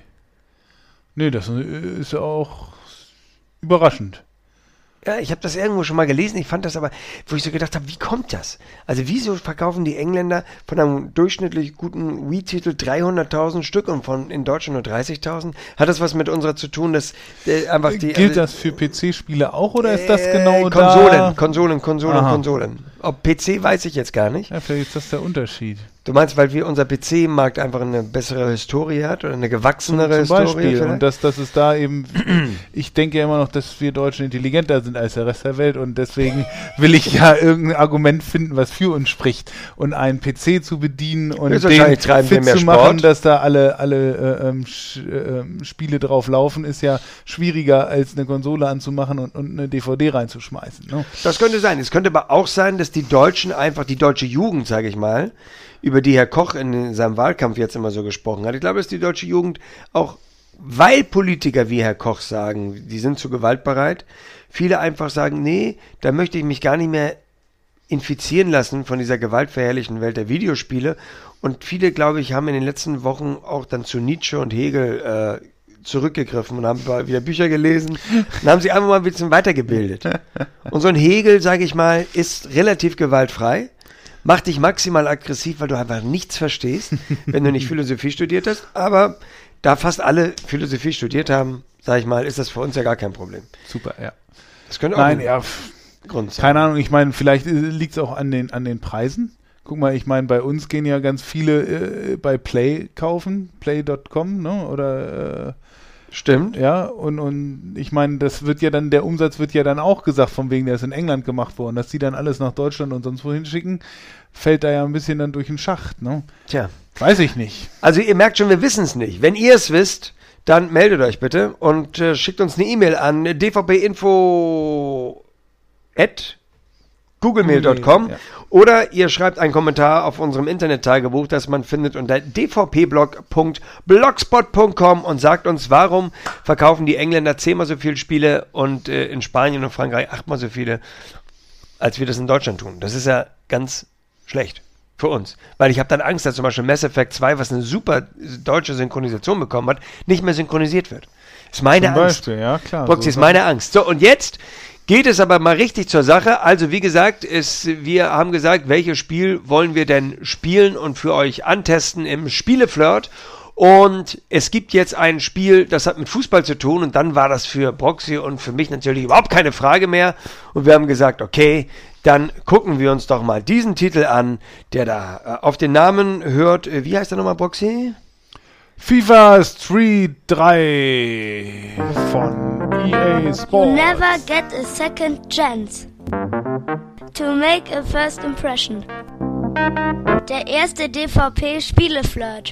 C: Nee, das ist ja auch überraschend.
B: Ja, ich habe das irgendwo schon mal gelesen, ich fand das aber, wo ich so gedacht habe, wie kommt das? Also wieso verkaufen die Engländer von einem durchschnittlich guten Wii-Titel dreihunderttausend Stück und von in Deutschland nur dreißigtausend? Hat das was mit unserer zu tun, dass äh, einfach die...
C: Gilt also, das für P C-Spiele auch oder ist das genau
B: äh, Konsolen,
C: da?
B: Konsolen, Konsolen,
C: Aha.
B: Konsolen. Ob P C, weiß ich jetzt gar nicht.
C: Ja, vielleicht ist das der Unterschied.
B: Du meinst, weil wir unser P C-Markt einfach eine bessere Historie hat oder eine gewachsenere
C: Zum
B: Historie?
C: Beispiel. Und dass, dass es da eben, ich denke ja immer noch, dass wir Deutschen intelligenter sind als der Rest der Welt und deswegen will ich ja irgendein Argument finden, was für uns spricht. Und einen P C zu bedienen und den fit zu machen, dass da alle, alle äh, ähm, Sch, äh, Spiele drauf laufen, ist ja schwieriger als eine Konsole anzumachen und, und eine D V D reinzuschmeißen. Ne?
B: Das könnte sein. Es könnte aber auch sein, dass die Deutschen einfach, die deutsche Jugend, sage ich mal, über die Herr Koch in seinem Wahlkampf jetzt immer so gesprochen hat. Ich glaube, dass die deutsche Jugend auch, weil Politiker wie Herr Koch sagen, die sind zu gewaltbereit, viele einfach sagen, nee, da möchte ich mich gar nicht mehr infizieren lassen von dieser gewaltverherrlichen Welt der Videospiele. Und viele, glaube ich, haben in den letzten Wochen auch dann zu Nietzsche und Hegel äh, zurückgegriffen und haben wieder Bücher gelesen und haben sich einfach mal ein bisschen weitergebildet. Und so ein Hegel, sage ich mal, ist relativ gewaltfrei. Macht dich maximal aggressiv, weil du einfach nichts verstehst, wenn du nicht Philosophie studiert hast. Aber da fast alle Philosophie studiert haben, sag ich mal, ist das für uns ja gar kein Problem.
C: Super, ja.
B: Das könnte auch
C: Nein,
B: ein
C: ja,
B: Grund sein.
C: Keine Ahnung, ich meine, vielleicht liegt es auch an den, an den Preisen. Guck mal, ich meine, bei uns gehen ja ganz viele äh, bei Play kaufen, play Punkt com, ne? Oder äh,
B: Stimmt.
C: Ja, und, und ich meine, das wird ja dann, der Umsatz wird ja dann auch gesagt, von wegen, der ist in England gemacht worden, dass die dann alles nach Deutschland und sonst wohin schicken, fällt da ja ein bisschen dann durch den Schacht, ne? Tja. Weiß ich nicht.
B: Also ihr merkt schon, wir wissen es nicht. Wenn ihr es wisst, dann meldet euch bitte und äh, schickt uns eine E-Mail an d v p info at googlemail Punkt com ja. Oder ihr schreibt einen Kommentar auf unserem Internet-Tagebuch, das man findet unter d v p blog punkt blogspot punkt com und sagt uns, warum verkaufen die Engländer zehnmal so viele Spiele und äh, in Spanien und Frankreich achtmal so viele, als wir das in Deutschland tun. Das ist ja ganz schlecht für uns. Weil ich habe dann Angst, dass zum Beispiel Mass Effect zwei, was eine super deutsche Synchronisation bekommen hat, nicht mehr synchronisiert wird. Das ist meine
C: zum
B: Angst.
C: Beispiel, ja klar.
B: Boxy, so ist meine Angst. So, und jetzt geht es aber mal richtig zur Sache. Also wie gesagt, es, wir haben gesagt, welches Spiel wollen wir denn spielen und für euch antesten im Spieleflirt. Und es gibt jetzt ein Spiel, das hat mit Fußball zu tun. Und dann war das für Broxy und für mich natürlich überhaupt keine Frage mehr. Und wir haben gesagt, okay, dann gucken wir uns doch mal diesen Titel an, der da äh, auf den Namen hört. Äh, wie heißt der nochmal, Broxy?
C: FIFA Street drei von E A Sports.
A: Never get a second chance to make a first impression. Der erste D V P-Spieleflirt.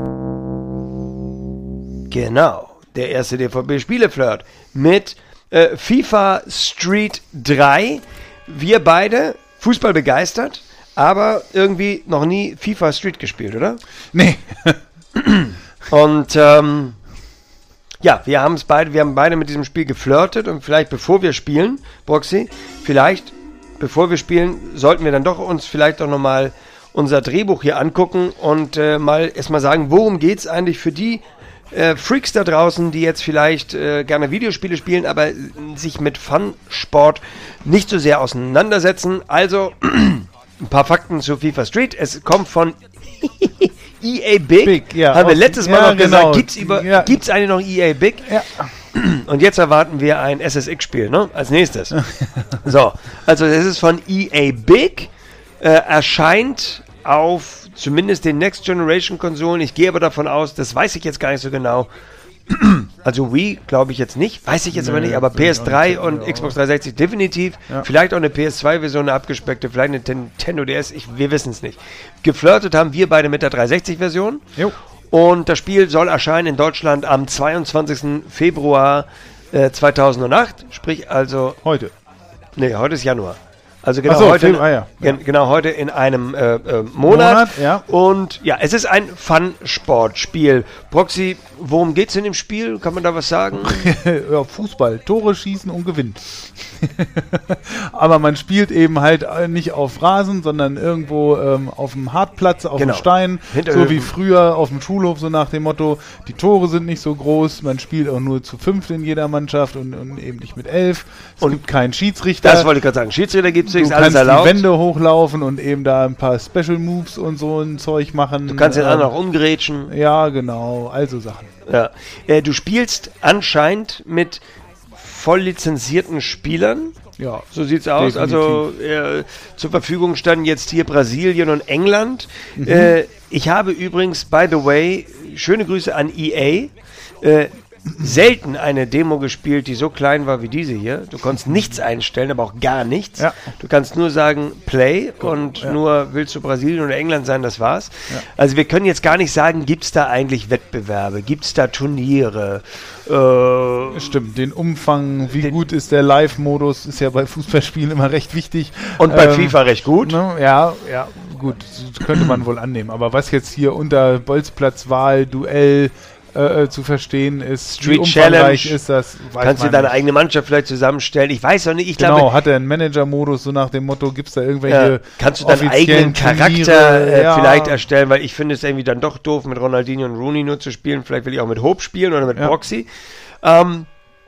B: Genau, der erste D V P-Spieleflirt mit äh, FIFA Street drei. Wir beide Fußball begeistert, aber irgendwie noch nie FIFA Street gespielt, oder?
C: Nee.
B: Und ähm, ja, wir haben es beide, wir haben beide mit diesem Spiel geflirtet und vielleicht bevor wir spielen, Broxy, vielleicht bevor wir spielen, sollten wir dann doch uns vielleicht doch nochmal unser Drehbuch hier angucken und äh, mal erstmal sagen, worum geht's eigentlich für die äh, Freaks da draußen, die jetzt vielleicht äh, gerne Videospiele spielen, aber sich mit Fun-Sport nicht so sehr auseinandersetzen. Also ein paar Fakten zu FIFA Street. Es kommt von E A Big,
C: Big, ja,
B: haben wir
C: aus-
B: letztes Mal
C: ja,
B: noch gesagt,
C: genau.
B: gibt's, über,
C: Ja.
B: gibt's eigentlich noch E A Big?
C: Ja.
B: Und jetzt erwarten wir ein S S X-Spiel, ne? Als nächstes. So, also es ist von E A Big, äh, erscheint auf zumindest den Next Generation Konsolen. Ich gehe aber davon aus, das weiß ich jetzt gar nicht so genau. Also Wii glaube ich jetzt nicht, weiß ich jetzt
C: Nee,
B: aber nicht, aber
C: will ich
B: P S
C: auch
B: drei
C: nicht
B: und
C: sagen,
B: Xbox dreihundertsechzig definitiv.
C: Ja.
B: Vielleicht auch eine P S zwei Version, eine abgespeckte, vielleicht eine Nintendo D S, ich, wir wissen es nicht. Geflirtet haben wir beide mit der dreihundertsechzig Version.
C: Jo.
B: Und das Spiel soll erscheinen in Deutschland am zweiundzwanzigsten Februar äh, zweitausendacht, sprich also,
C: Heute.
B: nee, heute ist Januar. Also genau
C: Ach so,
B: heute,
C: Februar, ah ja.
B: gen- genau heute in einem äh, äh, Monat.
C: Monat, ja.
B: Und ja, es ist ein Fun-Sportspiel. Proxy, worum geht's in dem Spiel? Kann man da was sagen?
C: Ja, Fußball, Tore schießen und gewinnen. Aber man spielt eben halt äh, nicht auf Rasen, sondern irgendwo ähm, auf dem Hartplatz, auf
B: Genau.
C: dem Stein,
B: Hinterhöfen.
C: so wie früher auf dem Schulhof, so nach dem Motto, die Tore sind nicht so groß, man spielt auch nur zu fünft in jeder Mannschaft und, und eben nicht mit elf. Es
B: Und
C: gibt keinen Schiedsrichter.
B: Das wollte ich gerade sagen. Schiedsrichter gibt's
C: Du
B: nicht, ist
C: kannst
B: alles erlaubt.
C: die Wände hochlaufen und eben da ein paar Special Moves und so ein Zeug machen.
B: Du kannst den
C: Ähm,
B: anderen auch umgrätschen.
C: Ja, genau, also Sachen.
B: Ja. Äh, du spielst anscheinend mit voll lizenzierten Spielern.
C: Ja,
B: So sieht's aus.
C: Definitiv.
B: Also äh, zur Verfügung standen jetzt hier Brasilien und England.
C: Mhm.
B: Äh, ich habe übrigens, by the way, schöne Grüße an E A. Äh, selten eine Demo gespielt, die so klein war wie diese hier. Du konntest nichts einstellen, aber auch gar nichts.
C: Ja.
B: Du kannst nur sagen Play und
C: ja.
B: nur willst du Brasilien oder England sein, das war's.
C: Ja.
B: Also wir können jetzt gar nicht sagen, gibt's da eigentlich Wettbewerbe, gibt's da Turniere? Äh,
C: Stimmt, den Umfang, wie
B: Den-
C: gut ist der Live-Modus, ist ja bei Fußballspielen immer recht wichtig.
B: und bei
C: Ähm,
B: FIFA recht gut.
C: Ne, ja, ja, gut, das könnte man wohl annehmen. Aber was jetzt hier unter Bolzplatzwahl, Duell äh, zu verstehen ist,
B: Street
C: wie umfangreich
B: Challenge,
C: ist das, weiß
B: Kannst du
C: man
B: deine
C: nicht.
B: eigene Mannschaft vielleicht zusammenstellen? Ich weiß auch nicht. Ich
C: Genau,
B: glaube,
C: hat er einen Manager-Modus, so nach dem Motto, gibt es da
B: ja,
C: irgendwelche
B: kannst du deinen eigenen
C: offiziellen
B: Charakter
C: Turniere?
B: äh,
C: Ja.
B: vielleicht erstellen, weil ich finde es irgendwie dann doch doof, mit Ronaldinho und Rooney nur zu spielen. Vielleicht will ich auch mit Hope spielen oder mit
C: Ja.
B: Proxy. Ähm,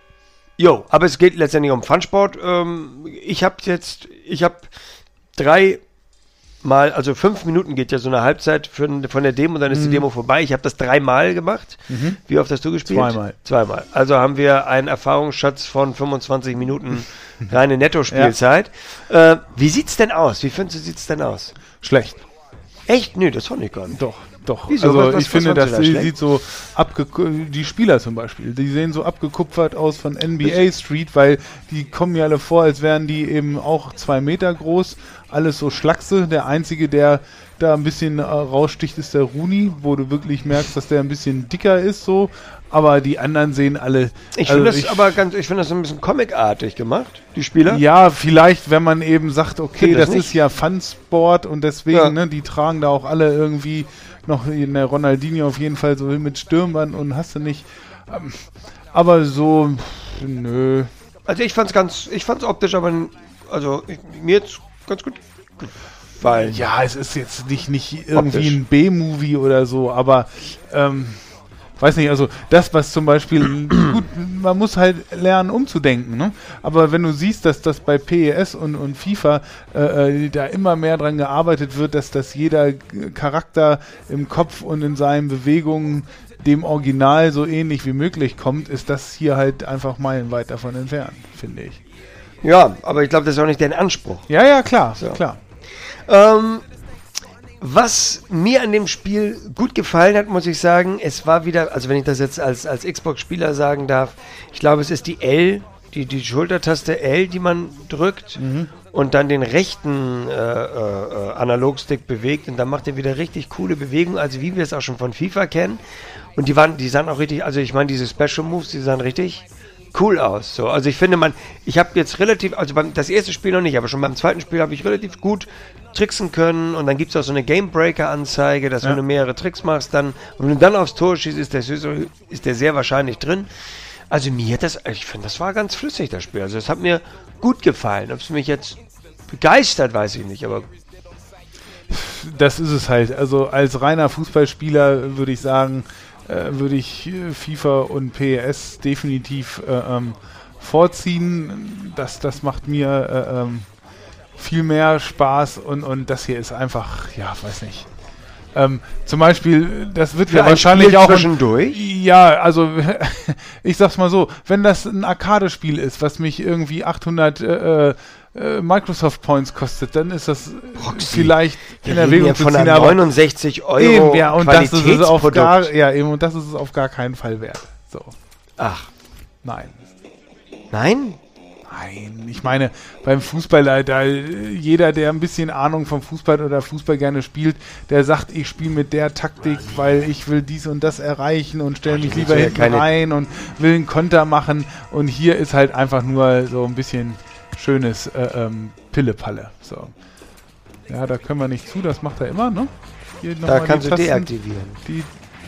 B: jo, aber es geht letztendlich um Funsport. Ähm, ich habe jetzt, ich habe drei Mal, also fünf Minuten geht ja so eine Halbzeit für, von der Demo, dann ist die Demo vorbei. Ich habe das dreimal gemacht.
C: Mhm.
B: Wie oft hast du gespielt?
C: Zweimal.
B: Zweimal. Also haben wir einen Erfahrungsschatz von fünfundzwanzig Minuten reine Netto-Spielzeit. Äh, wie sieht's denn aus? Wie findest du, sieht's denn aus?
C: Schlecht.
B: Echt? Nö, das fand ich gar nicht.
C: Doch, doch.
B: Wieso?
C: Also
B: Was- was-
C: ich
B: was
C: finde,
B: fandst
C: das
B: du da schlecht?
C: sieht so abgekupfert, die Spieler zum Beispiel, die sehen so abgekupfert aus von N B A Street, weil die kommen mir alle vor, als wären die eben auch zwei Meter groß, alles so Schlachse. Der Einzige, der da ein bisschen äh, raussticht, ist der Rooney, wo du wirklich merkst, dass der ein bisschen dicker ist so, aber die anderen sehen alle...
B: Ich
C: also
B: finde das aber ganz, ich finde das ein bisschen comicartig gemacht, die Spieler.
C: Ja, vielleicht, wenn man eben sagt, okay,
B: Finde das
C: das
B: nicht.
C: ist ja Fun-Sport und deswegen,
B: Ja.
C: ne, die tragen da auch alle irgendwie noch in der Ronaldinho auf jeden Fall so mit Stürmern und hast du nicht. Ähm, aber so, pff, nö.
B: Also ich fand's ganz, ich fand's optisch aber, n- also ich, mir jetzt ganz gut gefallen.
C: Ja, es ist jetzt nicht, nicht irgendwie
B: Optisch.
C: ein B-Movie oder so, aber ähm, weiß nicht, also das, was zum Beispiel, gut, man muss halt lernen umzudenken, ne? Aber wenn du siehst, dass das bei P E S und, und FIFA äh, da immer mehr dran gearbeitet wird, dass, dass jeder Charakter im Kopf und in seinen Bewegungen dem Original so ähnlich wie möglich kommt, ist das hier halt einfach meilenweit davon entfernt, finde ich.
B: Ja, aber ich glaube, das ist auch nicht deren Anspruch.
C: Ja, ja, klar,
B: So.
C: klar.
B: Ähm, was mir an dem Spiel gut gefallen hat, muss ich sagen, es war wieder, also wenn ich das jetzt als, als Xbox-Spieler sagen darf, ich glaube, es ist die L, die, die Schultertaste L, die man drückt
C: Mhm.
B: und dann den rechten äh, äh, Analogstick bewegt und dann macht er wieder richtig coole Bewegungen, also wie wir es auch schon von FIFA kennen. Und die waren, die sahen auch richtig, also ich meine, diese Special Moves, die sahen richtig cool aus. So, also ich finde, man, ich habe jetzt relativ, also beim das erste Spiel noch nicht, aber schon beim zweiten Spiel habe ich relativ gut tricksen können und dann gibt es auch so eine Gamebreaker-Anzeige, dass
C: Ja.
B: wenn du mehrere Tricks machst, dann, und wenn du dann aufs Tor schießt, ist der, so- ist der sehr wahrscheinlich drin. Also mir hat das, ich finde, das war ganz flüssig, das Spiel. Also es hat mir gut gefallen. Ob es mich jetzt begeistert, weiß ich nicht, aber
C: Das ist es halt. Also als reiner Fußballspieler würde ich sagen, äh, würde ich äh, FIFA und P E S definitiv äh, ähm, vorziehen. Das, das macht mir äh, ähm, viel mehr Spaß und, und das hier ist einfach, ja, weiß nicht. Ähm, zum Beispiel, das wird
B: Für
C: ja
B: ein
C: wahrscheinlich
B: Spiel
C: auch...
B: zwischendurch?
C: Ja, also ich sag's mal so, wenn das ein Arcade-Spiel ist, was mich irgendwie achthundert äh, äh, Microsoft Points kostet, dann ist das
B: Proxy.
C: vielleicht
B: wir
C: in
B: reden
C: Erwägung
B: ja
C: zu
B: von
C: ziehen,
B: einem
C: aber
B: neunundsechzig Euro
C: eben, ja, und das ist es auf
B: Qualitätsprodukt.
C: gar, ja, eben, und das ist es auf gar keinen Fall wert. So,
B: Ach,
C: nein.
B: nein?
C: Nein, ich meine, beim Fußball, da, da jeder, der ein bisschen Ahnung vom Fußball oder Fußball gerne spielt, der sagt, ich spiele mit der Taktik, weil ich will dies und das erreichen und stelle mich
B: willst
C: lieber
B: ja
C: hinten
B: keine-
C: rein und will einen Konter machen. Und hier ist halt einfach nur so ein bisschen schönes äh, ähm, Pillepalle. So. Ja, da können wir nicht zu, das macht er immer, ne? Hier noch
B: Da
C: mal
B: kannst
C: die
B: du
C: Tasten,
B: deaktivieren.
C: Die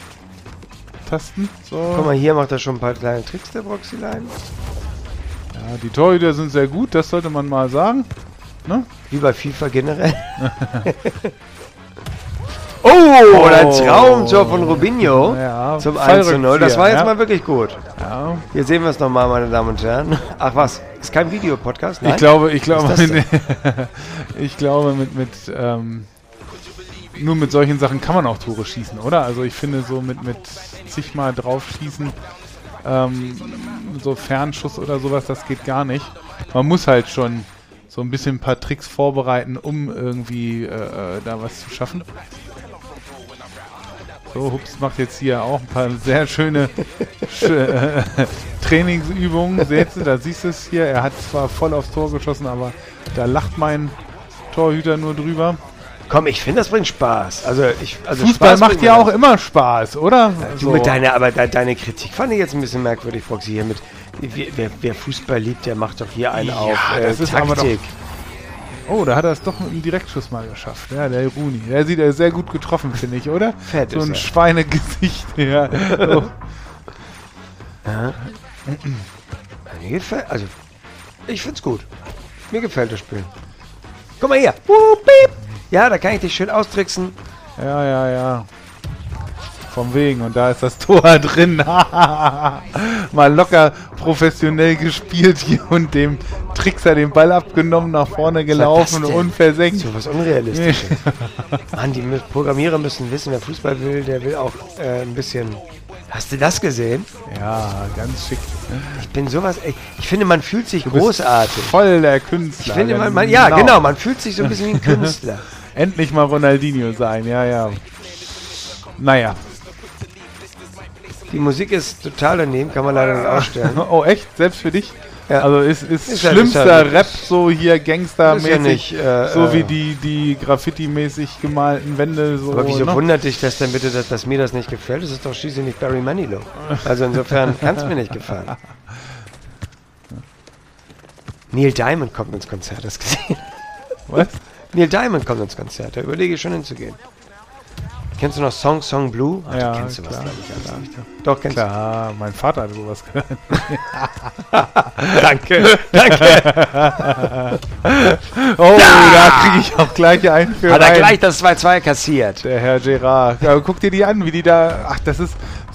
C: Tasten, so.
B: Guck mal, hier macht er schon ein paar kleine Tricks, der Proxy-Line.
C: Ja, die Torhüter sind sehr gut, das sollte man mal sagen. Ne?
B: Wie bei FIFA generell. Oh, der Traumtor von Robinho
C: Ja,
B: zum eins zu null. Das war jetzt
C: ja.
B: mal wirklich gut.
C: Ja.
B: Hier sehen wir es nochmal, meine Damen und Herren. Ach was, ist kein Videopodcast? Nein?
C: Ich glaube, ich glaube,
B: Was ist
C: mit, ich glaube, mit, mit ähm, nur mit solchen Sachen kann man auch Tore schießen, oder? Also ich finde so mit, mit zigmal draufschießen, ähm, so Fernschuss oder sowas, das geht gar nicht. Man muss halt schon so ein bisschen ein paar Tricks vorbereiten, um irgendwie äh, äh, da was zu schaffen. So, Hups macht jetzt hier auch ein paar sehr schöne sch äh, Trainingsübungen. Seht ihr, da siehst du es hier. Er hat zwar voll aufs Tor geschossen, aber da lacht mein Torhüter nur drüber.
B: Komm, ich finde, das bringt Spaß. Also, ich, also
C: Fußball
B: Spaß
C: macht
B: bringt
C: ja
B: mir
C: auch
B: das.
C: immer Spaß, oder?
B: Du mit deiner, aber de, deine Kritik fand ich jetzt ein bisschen merkwürdig, Foxy, hier mit, wer, wer, wer Fußball liebt, der macht doch hier einen
C: Ja,
B: auf äh,
C: das ist aber
B: Taktik.
C: Oh, da hat er es doch mit einem Direktschuss mal geschafft. Ja, der Rooney. Der sieht ja sehr gut getroffen, finde ich, oder?
B: Fett
C: so
B: ist
C: ein
B: er.
C: Schweinegesicht. Ja. So.
B: Mir gefällt, also, ich find's gut. Mir gefällt das Spiel. Guck mal hier. Wup, piep. Ja, da kann ich dich schön austricksen.
C: Ja, ja, ja. Vom Wegen. Und da ist das Tor drin. Mal locker professionell gespielt hier und dem Trickser den Ball abgenommen, nach vorne gelaufen,
B: das denn?
C: unversenkt.
B: So was Unrealistisches. Mann, die mü- Programmierer müssen wissen, wer Fußball will, der will auch äh, ein bisschen... Hast du das gesehen?
C: Ja, ganz schick.
B: Ich bin sowas... Ey, ich finde, man fühlt sich
C: Du bist
B: großartig.
C: Voll der Künstler.
B: Ich finde, man, man, ja, genau, man fühlt sich so ein bisschen wie ein Künstler.
C: Endlich mal Ronaldinho sein, ja, ja. Naja.
B: Die Musik ist total daneben, kann man leider nicht ausstellen.
C: Oh, echt? Selbst für dich?
B: Ja.
C: Also ist, ist,
B: Ist ja-
C: schlimmster
B: ist ja-
C: Rap so hier Gangster-mäßig,
B: Ist ja nicht, äh,
C: so
B: äh,
C: wie die, die Graffiti-mäßig gemalten Wände. So,
B: Aber wieso
C: ne?
B: wundert dich das denn bitte, dass, dass mir das nicht gefällt? Das ist doch schließlich nicht Barry Manilow. Also insofern kann es mir nicht gefallen. Neil Diamond kommt ins Konzert, hast du gesehen?
C: Was?
B: Neil Diamond kommt ins Konzert, da überlege ich schon hinzugehen. Kennst du noch Song Song Blue? Ach,
C: Ja,
B: du kennst du was,
C: klar.
B: glaube ich, alles nicht. Doch, kennst
C: Klar, mein Vater hat sowas gehört.
B: du. Danke, danke.
C: Oh, da kriege ich auch gleich einen für
B: Hat er
C: rein.
B: gleich das zwei zwei kassiert.
C: Der Herr Gerard. Ja, guck dir die an, wie die da... Ach, das ist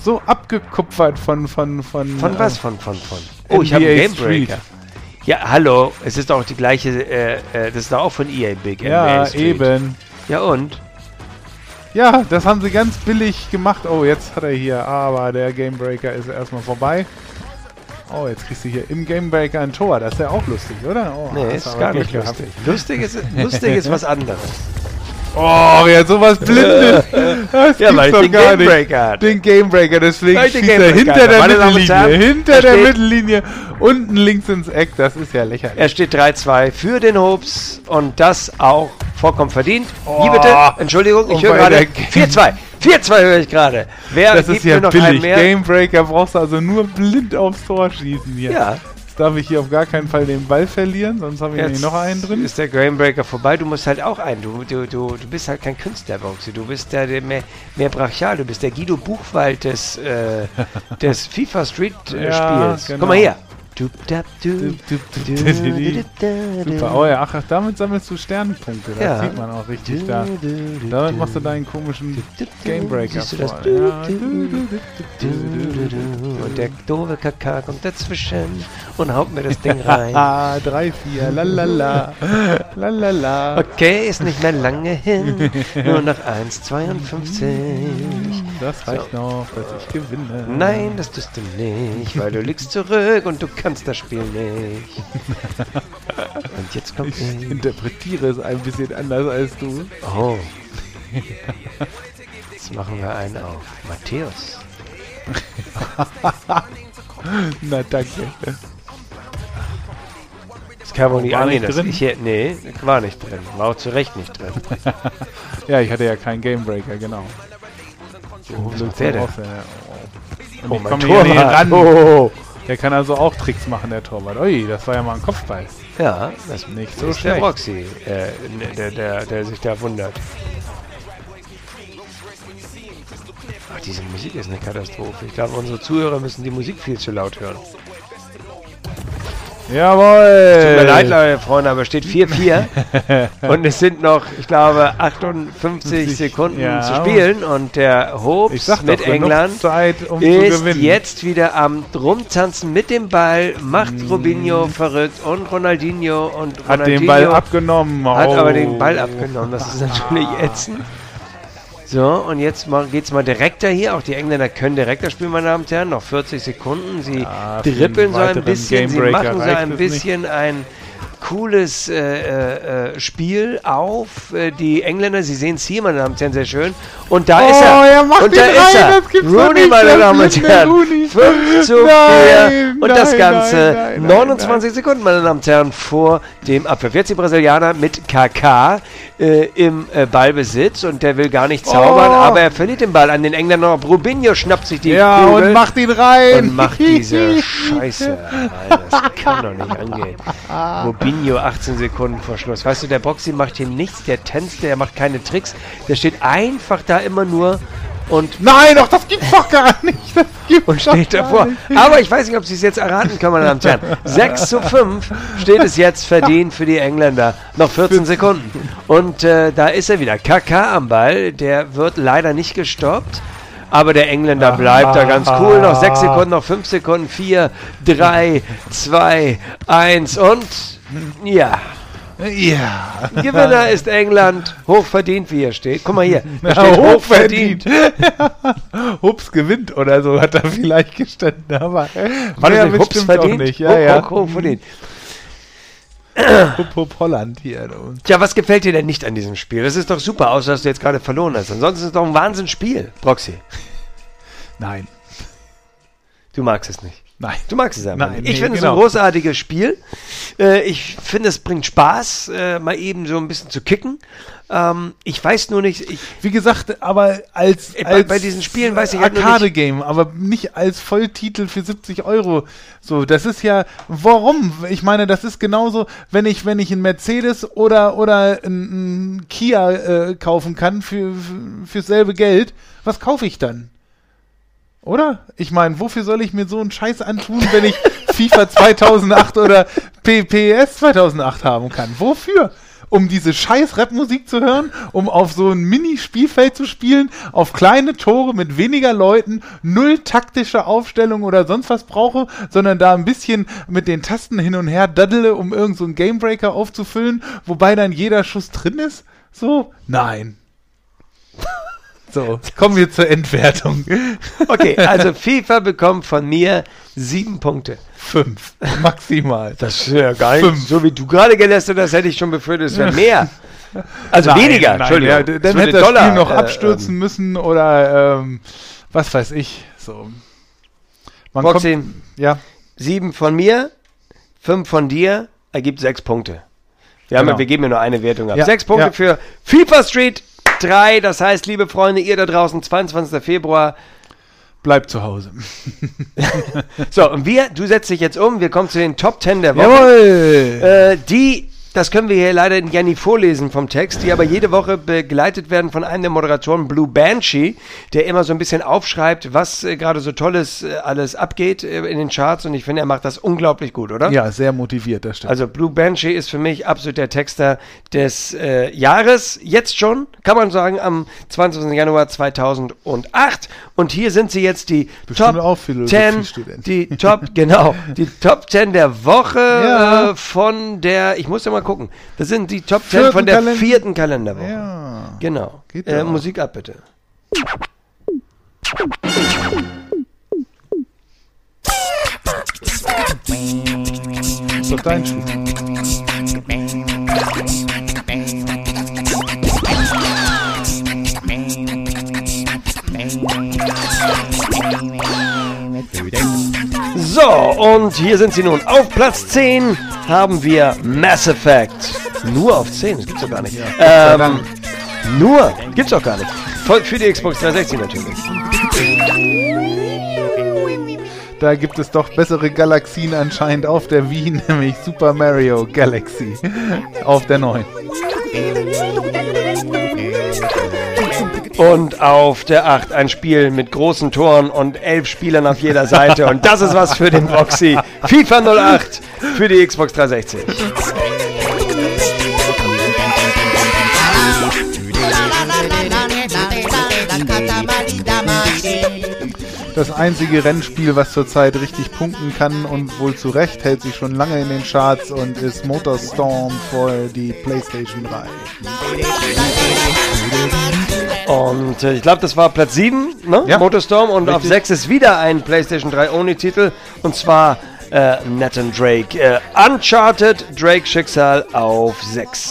C: so abgekupfert von von von
B: Von
C: äh,
B: was? Von, von, von? Oh, ich habe einen
C: N B A
B: Gamebreaker.
C: Street.
B: Ja, hallo, es ist doch die gleiche, äh, äh, das ist doch auch von E A Big. N B A
C: Ja,
B: Street.
C: eben.
B: Ja, und?
C: Ja, das haben sie ganz billig gemacht. Oh, jetzt hat er hier, aber der Gamebreaker ist erstmal vorbei. Oh, jetzt kriegst du hier im Gamebreaker ein Tor. Das ist ja auch lustig, oder? Oh,
B: Nee,
C: hast
B: ist
C: aber
B: gar
C: Glück
B: nicht
C: gehabt.
B: lustig. Lustig ist, lustig ist was anderes.
C: Oh, ja, sowas Blindes. Das
B: Ja, weil
C: gibt's
B: ich den
C: doch gar nicht.
B: Gamebreaker hatte.
C: Den Gamebreaker, deswegen
B: Weil ich den
C: schießt er
B: Gamebreaker
C: hinter
B: hatte.
C: der
B: Meine Damen und
C: Mittellinie.
B: Herren,
C: Hinter
B: da
C: der
B: steht-
C: Mittellinie. Unten links ins Eck. Das ist ja lächerlich.
B: Er steht drei zwei für den Hobbs und das auch vollkommen verdient.
C: Oh.
B: Wie bitte? Entschuldigung, ich
C: Und
B: höre
C: bei
B: gerade
C: der-
B: vier zwei. vier zwei höre ich gerade. Wer
C: Das
B: gibt
C: ist ja
B: mir noch einen
C: billig.
B: mehr?
C: Gamebreaker brauchst du also nur blind aufs Tor schießen hier.
B: Ja,
C: Jetzt darf ich hier auf gar keinen Fall den Ball verlieren, sonst habe ich
B: jetzt
C: nämlich noch einen drin.
B: ist der Gamebreaker vorbei. Du musst halt auch einen. Du, du, du, du bist halt kein Künstler, Boxy. Du bist der, der mehr, mehr brachial. Du bist der Guido Buchwald des, äh, des FIFA Street äh,
C: Ja,
B: Spiels.
C: genau.
B: Komm mal her. Du, da, du,
C: Du, du,
B: du,
C: du, du, du.
B: du, du,
C: Super, oh ja, ach, damit sammelst du Sternpunkte, das
B: Ja.
C: sieht man auch richtig
B: Du,
C: da.
B: du, du,
C: Damit
B: du.
C: machst du deinen komischen
B: Du, du,
C: Gamebreaker
B: siehst du das?
C: vor.
B: Du,
C: Ja,
B: du,
C: du, du, du,
B: Du, du, du. Und der doofe Kaka kommt dazwischen und haut mir das Ding rein.
C: Ah, drei, vier, lalala, lalala.
B: Okay, ist nicht mehr lange hin. Nur noch eins zweiundfünfzig.
C: Das reicht noch, dass ich gewinne.
B: Nein, das tust du nicht, weil du liegst zurück und du kannst das Spiel nicht. Und jetzt kommt
C: Ich
B: ich.
C: interpretiere es ein bisschen anders als du.
B: Oh. Jetzt machen wir einen auf. Matthäus.
C: Na, danke.
B: Das kann wohl nicht
C: War
B: angehen,
C: nicht
B: dass
C: drin?
B: ich hier. Nee, war nicht drin. War auch zu Recht nicht drin.
C: Ja, ich hatte ja keinen Gamebreaker, genau.
B: Oh, was macht der denn?
C: Oh,
B: Oh,
C: ich
B: mein
C: komme hier nicht
B: Torwart.
C: ran.
B: Oh.
C: Der kann also auch Tricks machen, der Torwart. Ui, das war ja mal ein Kopfball.
B: Ja, das
C: Nicht so
B: ist der
C: schlecht.
B: Roxy, äh, der, der, der sich da wundert. Ach, diese Musik ist eine Katastrophe. Ich glaube, unsere Zuhörer müssen die Musik viel zu laut hören.
C: Jawohl!
B: Tut mir leid, Leute, Freunde, aber es steht vier vier. Und es sind noch, ich glaube, achtundfünfzig Sekunden
C: ja.
B: zu spielen. Und der
C: Ich
B: Hobbs
C: sag
B: mit
C: doch, genug
B: England
C: Zeit, um zu
B: ist
C: gewinnen.
B: jetzt wieder am Rumtanzen mit dem Ball, macht
C: Mm.
B: Robinho verrückt und Ronaldinho und
C: Hat
B: Ronaldinho
C: den Ball abgenommen.
B: hat
C: Oh.
B: aber den Ball abgenommen. Das ist natürlich ätzend. So, und jetzt mal, geht's mal direkter hier. Auch die Engländer können direkter spielen, meine Damen und Herren. Noch vierzig Sekunden. Sie
C: Ja, für
B: dribbeln
C: einen
B: so ein
C: weiteren
B: bisschen. Sie
C: Gamebreaker
B: machen so
C: reicht
B: ein
C: es
B: bisschen ein cooles äh, äh, äh, Spiel auf. Äh, die Engländer, Sie sehen es hier, meine Damen und Herren, sehr schön. Und da
C: Oh,
B: ist er.
C: er macht
B: und
C: ihn
B: da
C: rein,
B: ist er.
C: das gibt's doch
B: Rooney,
C: nicht,
B: meine
C: der
B: Damen und
C: blinde
B: Herren.
C: Rooney.
B: fünf zu
C: Nein,
B: vier. Und das
C: nein,
B: Ganze
C: nein, nein, nein,
B: neunundzwanzig Sekunden, meine Damen und Herren, vor dem Abpfiff. Jetzt die Brasilianer mit K K äh, im äh, Ballbesitz und der will gar nicht zaubern,
C: Oh.
B: aber er verliert den Ball an den Engländer. Robinho schnappt sich die
C: Ja,
B: Kugel
C: und macht ihn rein.
B: und macht diese Scheiße. Alter, das kann doch nicht angehen. Robinho achtzehn Sekunden vor Schluss. Weißt du, der Boxy macht hier nichts, der tänzt, der macht keine Tricks. Der steht einfach da immer nur und
C: Nein, doch, das gibt's doch gar nicht. Das gibt's
B: und
C: doch
B: steht
C: gar
B: davor.
C: nicht.
B: Aber ich weiß nicht, ob Sie es jetzt erraten können, meine Damen und Herren. sechs zu fünf steht es jetzt verdient für die Engländer. Noch vierzehn Sekunden. Und äh, da ist er wieder. K K am Ball. Der wird leider nicht gestoppt. Aber der Engländer bleibt da ganz cool. Noch sechs Sekunden, noch fünf Sekunden. vier, drei, zwei, eins und ja.
C: Ja.
B: Gewinner ist England. Hochverdient, wie hier steht. Guck mal hier. Da
C: Ja,
B: steht
C: hochverdient. Hups gewinnt oder so, hat er vielleicht gestanden. Aber
B: War das
C: mehr
B: nicht Hups
C: bestimmt
B: verdient?
C: auch nicht. Ja,
B: Hoch,
C: ja.
B: hoch, hochverdient.
C: Hup, hup, Holland hier. Und
B: Tja, was gefällt dir denn nicht an diesem Spiel? Das ist doch super, außer dass du jetzt gerade verloren hast. Ansonsten ist es doch ein Wahnsinnsspiel, Proxy.
C: nein,
B: Du magst es nicht.
C: nein.
B: Du magst es einfach
C: Nein,
B: nicht. Ich
C: nee,
B: finde es
C: genau.
B: ein großartiges Spiel. Äh, ich finde, es bringt Spaß, äh, mal eben so ein bisschen zu kicken. Ähm, ich weiß nur nicht, ich,
C: Wie gesagt, aber als,
B: Äh, bei-
C: als
B: bei diesen Spielen weiß ich halt nur
C: Arcade-Game, aber nicht als Volltitel für siebzig Euro. So, das ist ja, warum? Ich meine, das ist genauso, wenn ich, wenn ich einen Mercedes oder, oder einen Kia äh, kaufen kann für, für, fürs selbe Geld, was kaufe ich dann? Oder? Ich meine, wofür soll ich mir so einen Scheiß antun, wenn ich FIFA zweitausendacht oder P P S zweitausendacht haben kann? Wofür? um diese scheiß Rapmusik zu hören, um auf so ein Mini-Spielfeld zu spielen, auf kleine Tore mit weniger Leuten, null taktische Aufstellung oder sonst was brauche, sondern da ein bisschen mit den Tasten hin und her daddele, um irgend so einen Gamebreaker aufzufüllen, wobei dann jeder Schuss drin ist? So? Nein. So, kommen wir zur Endwertung.
B: Okay, also FIFA bekommt von mir sieben Punkte.
C: Fünf, maximal.
B: Das ist ja gar nicht,
C: Fünf.
B: so wie du gerade gelästert hast, hätte ich schon befürchtet, es wäre mehr. Also
C: Nein,
B: weniger,
C: nein,
B: Entschuldigung.
C: ja,
B: Es
C: dann
B: würde
C: hätte das
B: Dollar,
C: Spiel noch
B: äh,
C: abstürzen
B: ähm,
C: müssen oder ähm, was weiß ich. So. Man
B: Boxy,
C: kommt, ja,
B: sieben von mir, fünf von dir, ergibt sechs Punkte. Wir, haben,
C: Genau.
B: wir geben ja nur eine Wertung ab.
C: Ja,
B: Sechs Punkte
C: ja.
B: für FIFA Street drei, das heißt, liebe Freunde, ihr da draußen, zweiundzwanzigster Februar.
C: bleibt zu Hause.
B: So, und wir, du setzt dich jetzt um, wir kommen zu den Top zehn der Woche.
C: Jawohl!
B: Äh, die, das können wir hier leider ja nie vorlesen vom Text, die aber jede Woche begleitet werden von einem der Moderatoren, Blue Banshee, der immer so ein bisschen aufschreibt, was äh, gerade so Tolles äh, alles abgeht äh, in den Charts, und ich finde, er macht das unglaublich gut, oder?
C: Ja, sehr motiviert, das stimmt.
B: Also Blue Banshee ist für mich absolut der Texter des äh, Jahres, jetzt schon, kann man sagen, am zwanzigsten Januar zweitausendacht. Und hier sind sie jetzt die
C: Bestimmt
B: Top
C: auch
B: zehn,
C: Philosophiestudent.
B: die Top, genau, die Top zehn der Woche
C: Ja.
B: äh, von der, ich muss ja mal gucken, das sind die Top zehn
C: Vierten
B: von der
C: Kalender-
B: vierten Kalenderwoche.
C: Ja.
B: Genau.
C: Geht
B: Äh,
C: doch.
B: Musik ab, bitte.
C: ist doch dein Schuh.
B: So, und hier sind sie nun. Auf Platz zehn haben wir Mass Effect. Nur auf zehn, das gibt's doch gar nicht. Ähm, nur, gibt's doch gar nicht. Voll für die Xbox dreihundertsechzig natürlich.
C: Da gibt es doch bessere Galaxien anscheinend auf der Wii, nämlich Super Mario Galaxy auf der neuen.
B: Und auf der acht ein Spiel mit großen Toren und elf Spielern auf jeder Seite. Und das ist was für den Boxy. FIFA null acht für die Xbox dreihundertsechzig.
C: Das einzige Rennspiel, was zurzeit richtig punkten kann und wohl zu Recht, hält sich schon lange in den Charts und ist Motorstorm für die PlayStation drei.
B: Und äh, ich glaube, das war Platz sieben, ne?
C: Ja.
B: Motorstorm. Und auf
C: Richtig.
B: sechs ist wieder ein PlayStation drei Only-Titel. Und zwar äh, Nathan Drake. Äh, Uncharted Drake Schicksal auf sechs.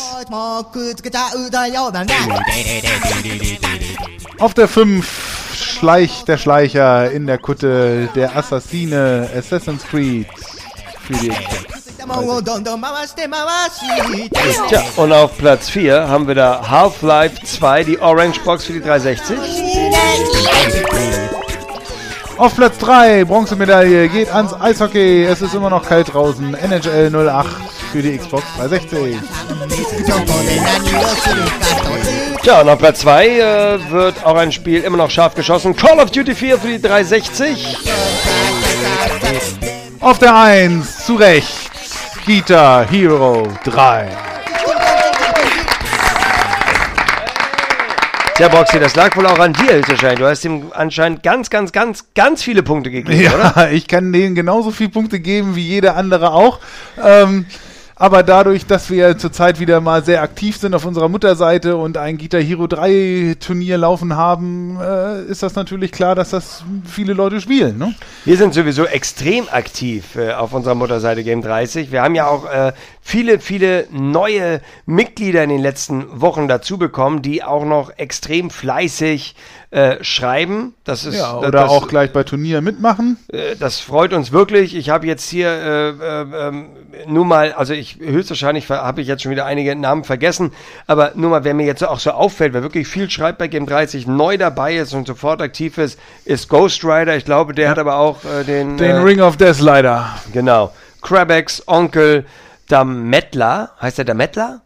C: Auf der fünf schleicht der Schleicher in der Kutte, der Assassine Assassin's Creed für die Xbox.
B: Tja, und auf Platz vier haben wir da Half-Life zwei, die Orange Box für die dreihundertsechzig.
C: Auf Platz drei, Bronzemedaille, geht ans Eishockey. Es ist immer noch kalt draußen. N H L null acht für die Xbox dreihundertsechzig.
B: Tja, und auf Platz zwei äh, wird auch ein Spiel immer noch scharf geschossen. Call of Duty vier für die dreihundertsechzig.
C: Auf der eins, zu Recht, Guitar Hero drei.
B: Tja, Boxy, das lag wohl auch an dir, höchstwahrscheinlich. Du hast ihm anscheinend ganz, ganz, ganz, ganz viele Punkte gegeben, oder?
C: Ja, ich kann denen genauso viele Punkte geben wie jeder andere auch. Ähm, aber dadurch, dass wir zurzeit wieder mal sehr aktiv sind auf unserer Mutterseite und ein Guitar Hero drei Turnier laufen haben, äh, ist das natürlich klar, dass das viele Leute spielen, ne?
B: Wir sind sowieso extrem aktiv äh, auf unserer Mutterseite Game dreißig. Wir haben ja auch äh, viele, viele neue Mitglieder in den letzten Wochen dazu bekommen, die auch noch extrem fleißig äh, schreiben. Das ist,
C: Ja,
B: das,
C: oder
B: das,
C: auch gleich bei Turnieren mitmachen.
B: Äh, das freut uns wirklich. Ich habe jetzt hier äh, äh, ähm, nur mal, also ich höchstwahrscheinlich habe ich jetzt schon wieder einige Namen vergessen, aber nur mal, wer mir jetzt auch so auffällt, wer wirklich viel schreibt bei Game dreißig, neu dabei ist und sofort aktiv ist, ist Ghost Rider. Ich glaube, der hat aber auch äh, den...
C: Den
B: äh,
C: Ring of Death leider.
B: Genau. Crabex, Onkel, Damettler. Heißt der Damettler?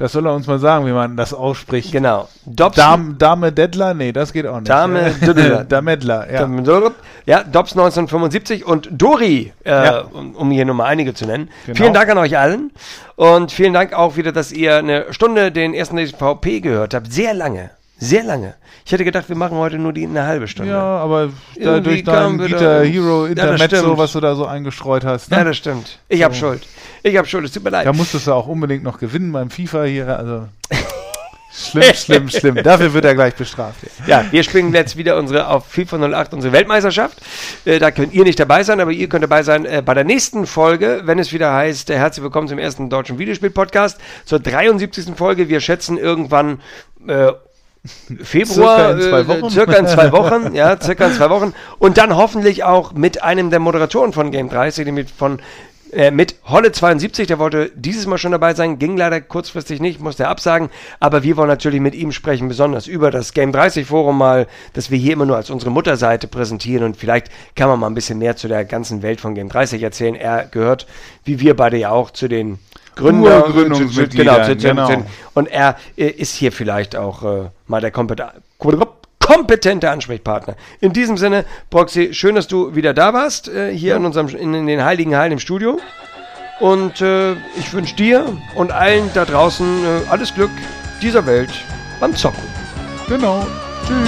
C: Das soll er uns mal sagen, wie man das ausspricht.
B: Genau. Dobson,
C: Dame, Dame Dedler? Nee, das geht auch nicht.
B: Dame Dedler.
C: Damedler, ja.
B: Ja, Dobbs neunzehnhundertfünfundsiebzig und Dori, äh,
C: Ja.
B: um, um hier nur mal einige zu nennen.
C: Genau.
B: Vielen Dank an euch allen und vielen Dank auch wieder, dass ihr eine Stunde den ersten D V P gehört habt. Sehr lange, sehr lange. Ich hätte gedacht, wir machen heute nur die eine halbe Stunde.
C: Ja, aber
B: Irgendwie
C: da durch
B: kam
C: dein
B: wieder-
C: Guitar Hero
B: Ja, das
C: Intermezzo,
B: stimmt.
C: was du da so eingestreut hast, ne?
B: Ja, das stimmt. Ich hab Schuld. Ich hab Schuld, es tut mir leid.
C: Da musstest du auch unbedingt noch gewinnen beim FIFA hier, also schlimm, schlimm, schlimm. Dafür wird er gleich bestraft.
B: Ja, wir spielen jetzt wieder unsere auf FIFA null acht, unsere Weltmeisterschaft. Äh, da könnt ihr nicht dabei sein, aber ihr könnt dabei sein äh, bei der nächsten Folge, wenn es wieder heißt, äh, herzlich willkommen zum ersten deutschen Videospiel-Podcast, zur dreiundsiebzigsten Folge. Wir schätzen irgendwann äh, Februar,
C: Circa in zwei
B: äh,
C: Wochen.
B: circa in zwei Wochen, ja, circa in zwei Wochen. Und dann hoffentlich auch mit einem der Moderatoren von Game dreißig, nämlich von äh, mit Holle zweiundsiebzig, der wollte dieses Mal schon dabei sein, ging leider kurzfristig nicht, musste er absagen, aber wir wollen natürlich mit ihm sprechen, besonders über das Game dreißig Forum mal, das wir hier immer nur als unsere Mutterseite präsentieren und vielleicht kann man mal ein bisschen mehr zu der ganzen Welt von Game dreißig erzählen. Er gehört, wie wir beide ja auch, zu den Gründer,
C: Urgründungsmitgliedern,
B: genau, zu, zu,
C: genau.
B: zu, und er äh, ist hier vielleicht auch äh, mal der kompet kompetente Ansprechpartner. In diesem Sinne, Proxy, schön, dass du wieder da warst, äh, hier in unserem in, in den Heiligen Hallen im Studio. Und äh, ich wünsche dir und allen da draußen äh, alles Glück dieser Welt beim Zocken.
C: Genau. Tschüss.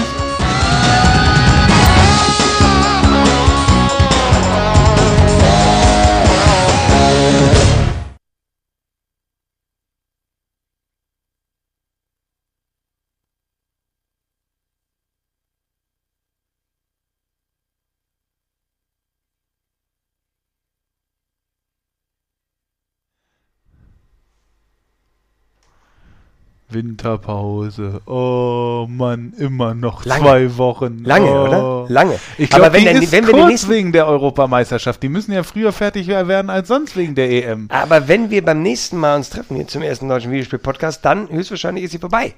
C: Winterpause. Oh Mann, immer noch
B: Lange.
C: zwei Wochen.
B: Lange,
C: oh.
B: oder? Lange.
C: Ich glaube,
B: Aber wenn
C: die
B: dann-
C: ist
B: wenn wir den
C: kurz
B: nächsten-
C: wegen der Europameisterschaft. Die müssen ja früher fertig werden als sonst wegen der E M.
B: Aber wenn wir beim nächsten Mal uns treffen, hier zum ersten deutschen Videospiel-Podcast, dann höchstwahrscheinlich ist sie vorbei.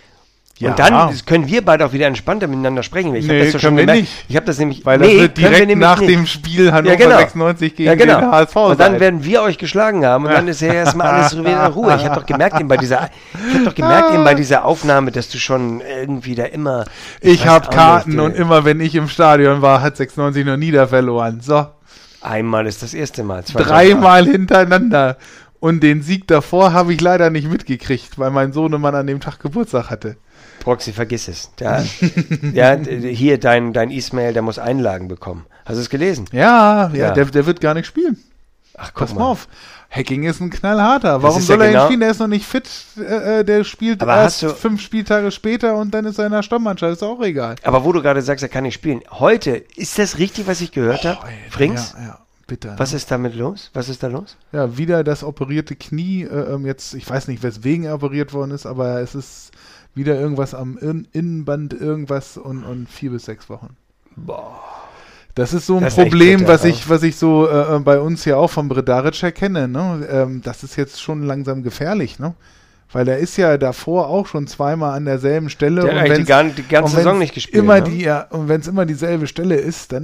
C: Ja.
B: Und dann können wir beide auch wieder entspannter miteinander sprechen. Ich
C: Nee,
B: hab das so
C: können wir
B: gemerkt.
C: nicht.
B: Ich habe das nämlich,
C: Weil das
B: nee,
C: wird
B: können wir
C: direkt
B: nämlich
C: nach
B: nicht.
C: dem Spiel Hannover
B: Ja, genau.
C: sechsundneunzig gegen
B: Ja, genau.
C: den H S V
B: Und dann
C: sein.
B: werden wir euch geschlagen haben und dann ist ja erstmal alles wieder in Ruhe. Ich habe doch gemerkt, eben bei dieser, ich habe doch gemerkt, eben bei dieser Aufnahme, dass du schon irgendwie da immer.
C: Ich
B: weiß
C: habe
B: auch
C: Karten
B: nicht,
C: und
B: äh,
C: immer, wenn ich im Stadion war, hat sechsundneunzig noch nie da verloren. So,
B: Einmal ist das erste Mal. zweitausendacht.
C: dreimal hintereinander. Und den Sieg davor habe ich leider nicht mitgekriegt, weil mein Sohnemann an dem Tag Geburtstag hatte.
B: Proxy, vergiss es. Ja, ja, d- hier dein, dein Ismail, der muss Einlagen bekommen. Hast du es gelesen?
C: Ja, ja,
B: Ja.
C: Der, der wird gar nicht spielen.
B: Ach, guck
C: Pass
B: mal.
C: mal auf. Hacking ist ein knallharter. Warum
B: ist ja
C: soll er
B: genau-
C: ihn spielen? Der ist noch nicht fit. Äh, äh, der spielt
B: Aber
C: erst
B: hast du-
C: fünf Spieltage später und dann ist er in der Stammmannschaft. Ist auch egal.
B: Aber wo du gerade sagst, er kann nicht spielen. Heute, ist das richtig, was ich gehört habe? Frings?
C: Ja, ja, bitte.
B: Was ist damit los? Was ist da los?
C: Ja, wieder das operierte Knie. Äh, ähm, jetzt, ich weiß nicht, weswegen er operiert worden ist, aber es ist wieder irgendwas am In Innenband, irgendwas und, und vier bis sechs Wochen.
B: Boah.
C: Das ist so ein
B: Das ist echt
C: Problem,
B: bitter,
C: was
B: ja.
C: ich, was ich so äh, bei uns ja auch vom Bredaric erkenne. Ne? Ähm, das ist jetzt schon langsam gefährlich, ne? Weil er ist ja davor auch schon zweimal an derselben Stelle.
B: Der hat
C: und
B: eigentlich die,
C: wenn's-
B: gan die ganze
C: und wenn's
B: Saison nicht gespielt.
C: Immer
B: ne?
C: die, ja, und wenn es immer dieselbe Stelle ist,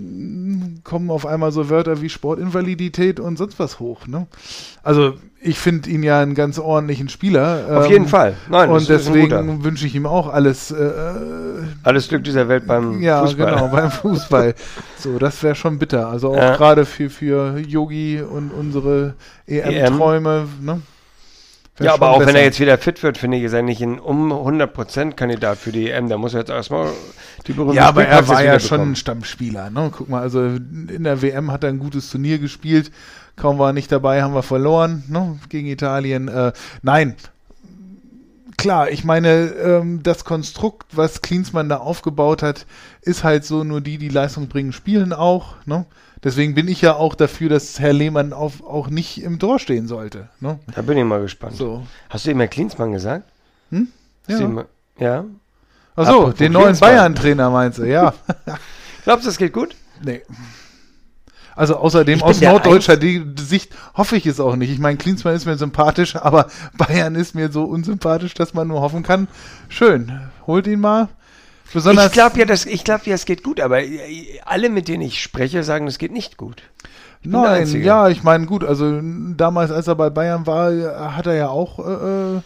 C: dann kommen auf einmal so Wörter wie Sportinvalidität und sonst was hoch. Ne? Also ich finde ihn ja einen ganz ordentlichen Spieler.
B: Auf
C: ähm,
B: jeden Fall. Nein, das
C: und
B: ist ein guter.
C: deswegen wünsche ich ihm auch alles. Äh,
B: Alles Glück dieser Welt beim
C: ja,
B: Fußball.
C: genau, beim Fußball. So, das wäre schon bitter. Also auch
B: Ja.
C: gerade für, für Yogi und unsere E M-Träume. Ne? Wär
B: Ja, aber
C: schon
B: auch wenn
C: besser.
B: er jetzt wieder fit wird, finde ich, ist er nicht ein um hundert Prozent Kandidat für die E M. Da muss er jetzt erstmal die berühmte
C: Ja, aber er
B: Spielpraxis
C: war ja
B: wieder
C: schon
B: bekommen.
C: ein Stammspieler. Ne? Guck mal, also in der W M hat er ein gutes Turnier gespielt. Kaum war er nicht dabei, haben wir verloren, ne? Gegen Italien. Äh, nein, klar, ich meine, ähm, das Konstrukt, was Klinsmann da aufgebaut hat, ist halt so, nur die, die Leistung bringen, spielen auch. Ne? Deswegen bin ich ja auch dafür, dass Herr Lehmann auf, auch nicht im Tor stehen sollte. Ne?
B: Da bin ich mal gespannt.
C: So.
B: Hast du ihm Herr Klinsmann gesagt?
C: Hm?
B: Hast du
C: Ja.
B: ihm- ja?
C: Achso,
B: Apropos
C: den neuen
B: Klinsmann.
C: Bayern-Trainer meinst du, ja.
B: Glaubst du, das geht gut?
C: Nee. Also außerdem
B: Ich bin
C: aus
B: der
C: norddeutscher Die- Sicht hoffe ich es auch nicht. Ich meine, Klinsmann ist mir sympathisch, aber Bayern ist mir so unsympathisch, dass man nur hoffen kann. Schön, holt ihn mal. Besonders
B: Ich glaube ja, das, ich glaube ja, es geht gut, aber äh, alle, mit denen ich spreche, sagen, es geht nicht gut. Ich bin der
C: Nein,
B: Einzige.
C: ja, ich meine, gut, also damals, als er bei Bayern war, hat er ja auch äh,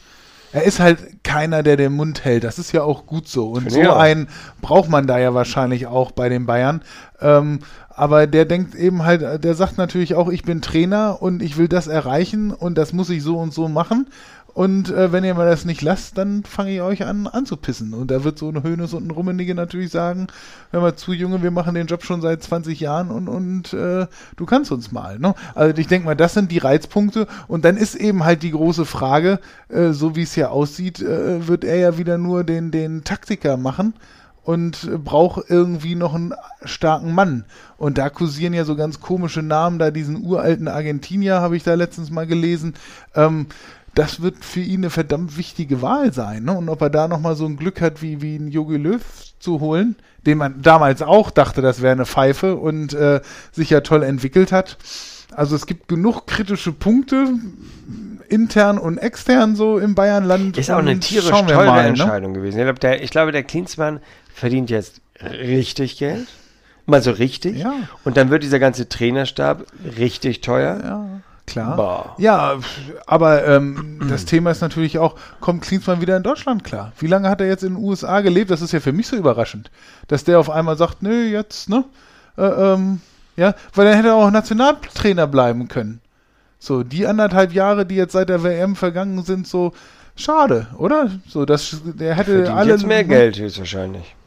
C: Er ist halt keiner, der den Mund hält. Das ist ja auch gut so. Und so
B: Ja.
C: einen braucht man da ja wahrscheinlich auch bei den Bayern. Ähm, aber der denkt eben halt, der sagt natürlich auch, ich bin Trainer und ich will das erreichen und das muss ich so und so machen. Und äh, wenn ihr mir das nicht lasst, dann fange ich euch an anzupissen. Und da wird so ein Hoeneß und ein Rummenigge natürlich sagen, hör mal zu, Junge, wir machen den Job schon seit zwanzig Jahren und, und äh, du kannst uns mal. Ne? Also ich denke mal, das sind die Reizpunkte. Und dann ist eben halt die große Frage, äh, so wie es hier aussieht, äh, wird er ja wieder nur den, den Taktiker machen und äh, braucht irgendwie noch einen starken Mann. Und da kursieren ja so ganz komische Namen, da diesen uralten Argentinier, habe ich da letztens mal gelesen. Ähm, das wird für ihn eine verdammt wichtige Wahl sein. Ne? Und ob er da nochmal so ein Glück hat, wie, wie einen Jogi Löw zu holen, den man damals auch dachte, das wäre eine Pfeife und äh, sich ja toll entwickelt hat. Also es gibt genug kritische Punkte, intern und extern so im Bayernland.
B: Ist auch eine
C: Und
B: tierisch
C: schauen wir
B: teure
C: mal, ne?
B: Entscheidung gewesen. Ich glaube, der, ich glaube, der Klinsmann verdient jetzt richtig Geld. Mal so richtig.
C: Ja.
B: Und dann wird dieser ganze Trainerstab richtig teuer.
C: Ja, klar.
B: Boah.
C: Ja, aber ähm, das Thema ist natürlich auch, kommt Klinsmann wieder in Deutschland klar? Wie lange hat er jetzt in den U S A gelebt? Das ist ja für mich so überraschend, dass der auf einmal sagt, nö, jetzt, ne? Äh, ähm, ja, weil dann hätte er auch Nationaltrainer bleiben können. So, die anderthalb Jahre, die jetzt seit der W M vergangen sind, so schade, oder? So, das, der hätte
B: Verdient
C: alle...
B: jetzt mehr Geld höchstwahrscheinlich.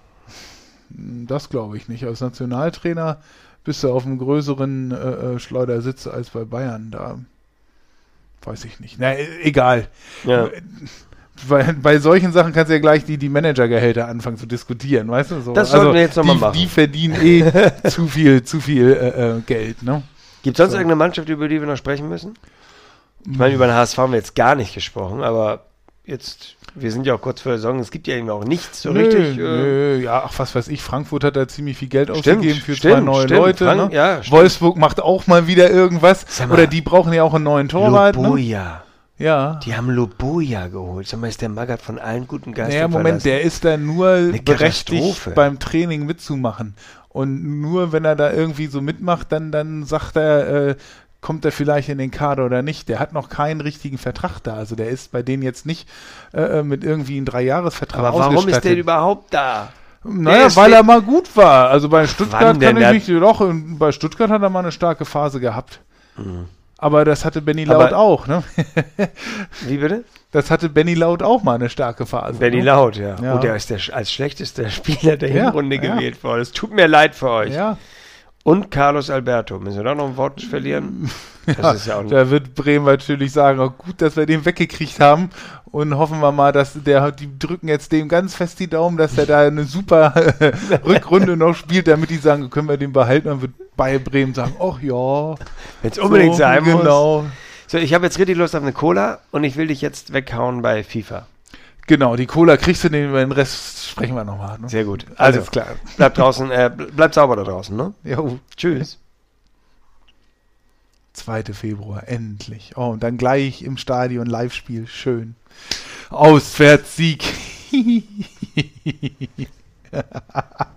C: Das glaube ich nicht. Als Nationaltrainer bist du auf einem größeren äh, äh, Schleudersitz als bei Bayern. Da weiß ich nicht. Na, e- egal.
B: Ja.
C: Bei, bei solchen Sachen kannst du ja gleich die, die Managergehälter anfangen zu diskutieren, weißt du? So.
B: Das sollten wir jetzt noch mal
C: die,
B: machen.
C: Die verdienen eh zu viel, zu viel äh, äh, Geld, ne?
B: Gibt es sonst
C: So.
B: irgendeine Mannschaft, über die wir noch sprechen müssen? Ich meine, über den H S V haben wir jetzt gar nicht gesprochen, aber jetzt, wir sind ja auch kurz vor der Saison, es gibt ja eben auch nichts so
C: Nö,
B: richtig. äh,
C: nö, ja, ach, was weiß ich, Frankfurt hat da ziemlich viel Geld
B: Stimmt,
C: ausgegeben für
B: stimmt,
C: zwei neue
B: stimmt,
C: Leute.
B: Frank-
C: ne?
B: ja, stimmt.
C: Wolfsburg macht auch mal wieder irgendwas.
B: Sag mal,
C: Oder die brauchen ja auch einen neuen Torwart. Ne?
B: Loboja.
C: Ja.
B: Die haben Loboja geholt. Sag mal, ist der Magath von allen guten Geistern
C: Naja, Moment,
B: verlassen?
C: der ist da nur berechtigt,
B: Katastrophe.
C: beim Training mitzumachen. Und nur wenn er da irgendwie so mitmacht, dann, dann sagt er, äh, kommt er vielleicht in den Kader oder nicht. Der hat noch keinen richtigen Vertrag da. Also der ist bei denen jetzt nicht äh, mit irgendwie einem Dreijahresvertrag
B: Aber warum ist der
C: ausgestattet.
B: überhaupt da?
C: Naja,
B: Der ist
C: weil
B: fit.
C: er mal gut war. Also bei Stuttgart
B: Wann denn?
C: kann ich
B: Der
C: mich doch, und bei Stuttgart hat er mal eine starke Phase gehabt.
B: Mhm.
C: Aber das hatte Benny
B: Aber-
C: Laut auch, ne?
B: Wie bitte?
C: Das hatte Benny Laut auch mal eine starke Phase.
B: Benny
C: ne?
B: Laut, ja.
C: Ja.
B: Und der ist der, als schlechtester Spieler der
C: Ja,
B: Hinrunde
C: ja.
B: gewählt worden. Es tut mir leid für euch.
C: Ja.
B: Und Carlos Alberto. Müssen wir da noch ein Wort verlieren? Das
C: Ja,
B: ist ja auch
C: da wird Bremen natürlich sagen, oh, gut, dass wir den weggekriegt haben und hoffen wir mal, dass der, die drücken jetzt dem ganz fest die Daumen, dass er da eine super Rückrunde noch spielt, damit die sagen, können wir den behalten, dann wird bei Bremen sagen, ach ja,
B: wenn es unbedingt
C: so,
B: sein muss.
C: genau.
B: So, ich habe jetzt richtig Lust auf eine Cola und ich will dich jetzt weghauen bei FIFA.
C: Genau, die Cola kriegst du, den, über den Rest sprechen wir nochmal. Ne?
B: Sehr gut. Also,
C: Alles klar.
B: Bleibt draußen, äh, bleibt sauber da draußen, ne?
C: Jo.
B: Tschüss.
C: zweiter Februar, endlich. Oh, und dann gleich im Stadion Live-Spiel, schön. Auswärtssieg.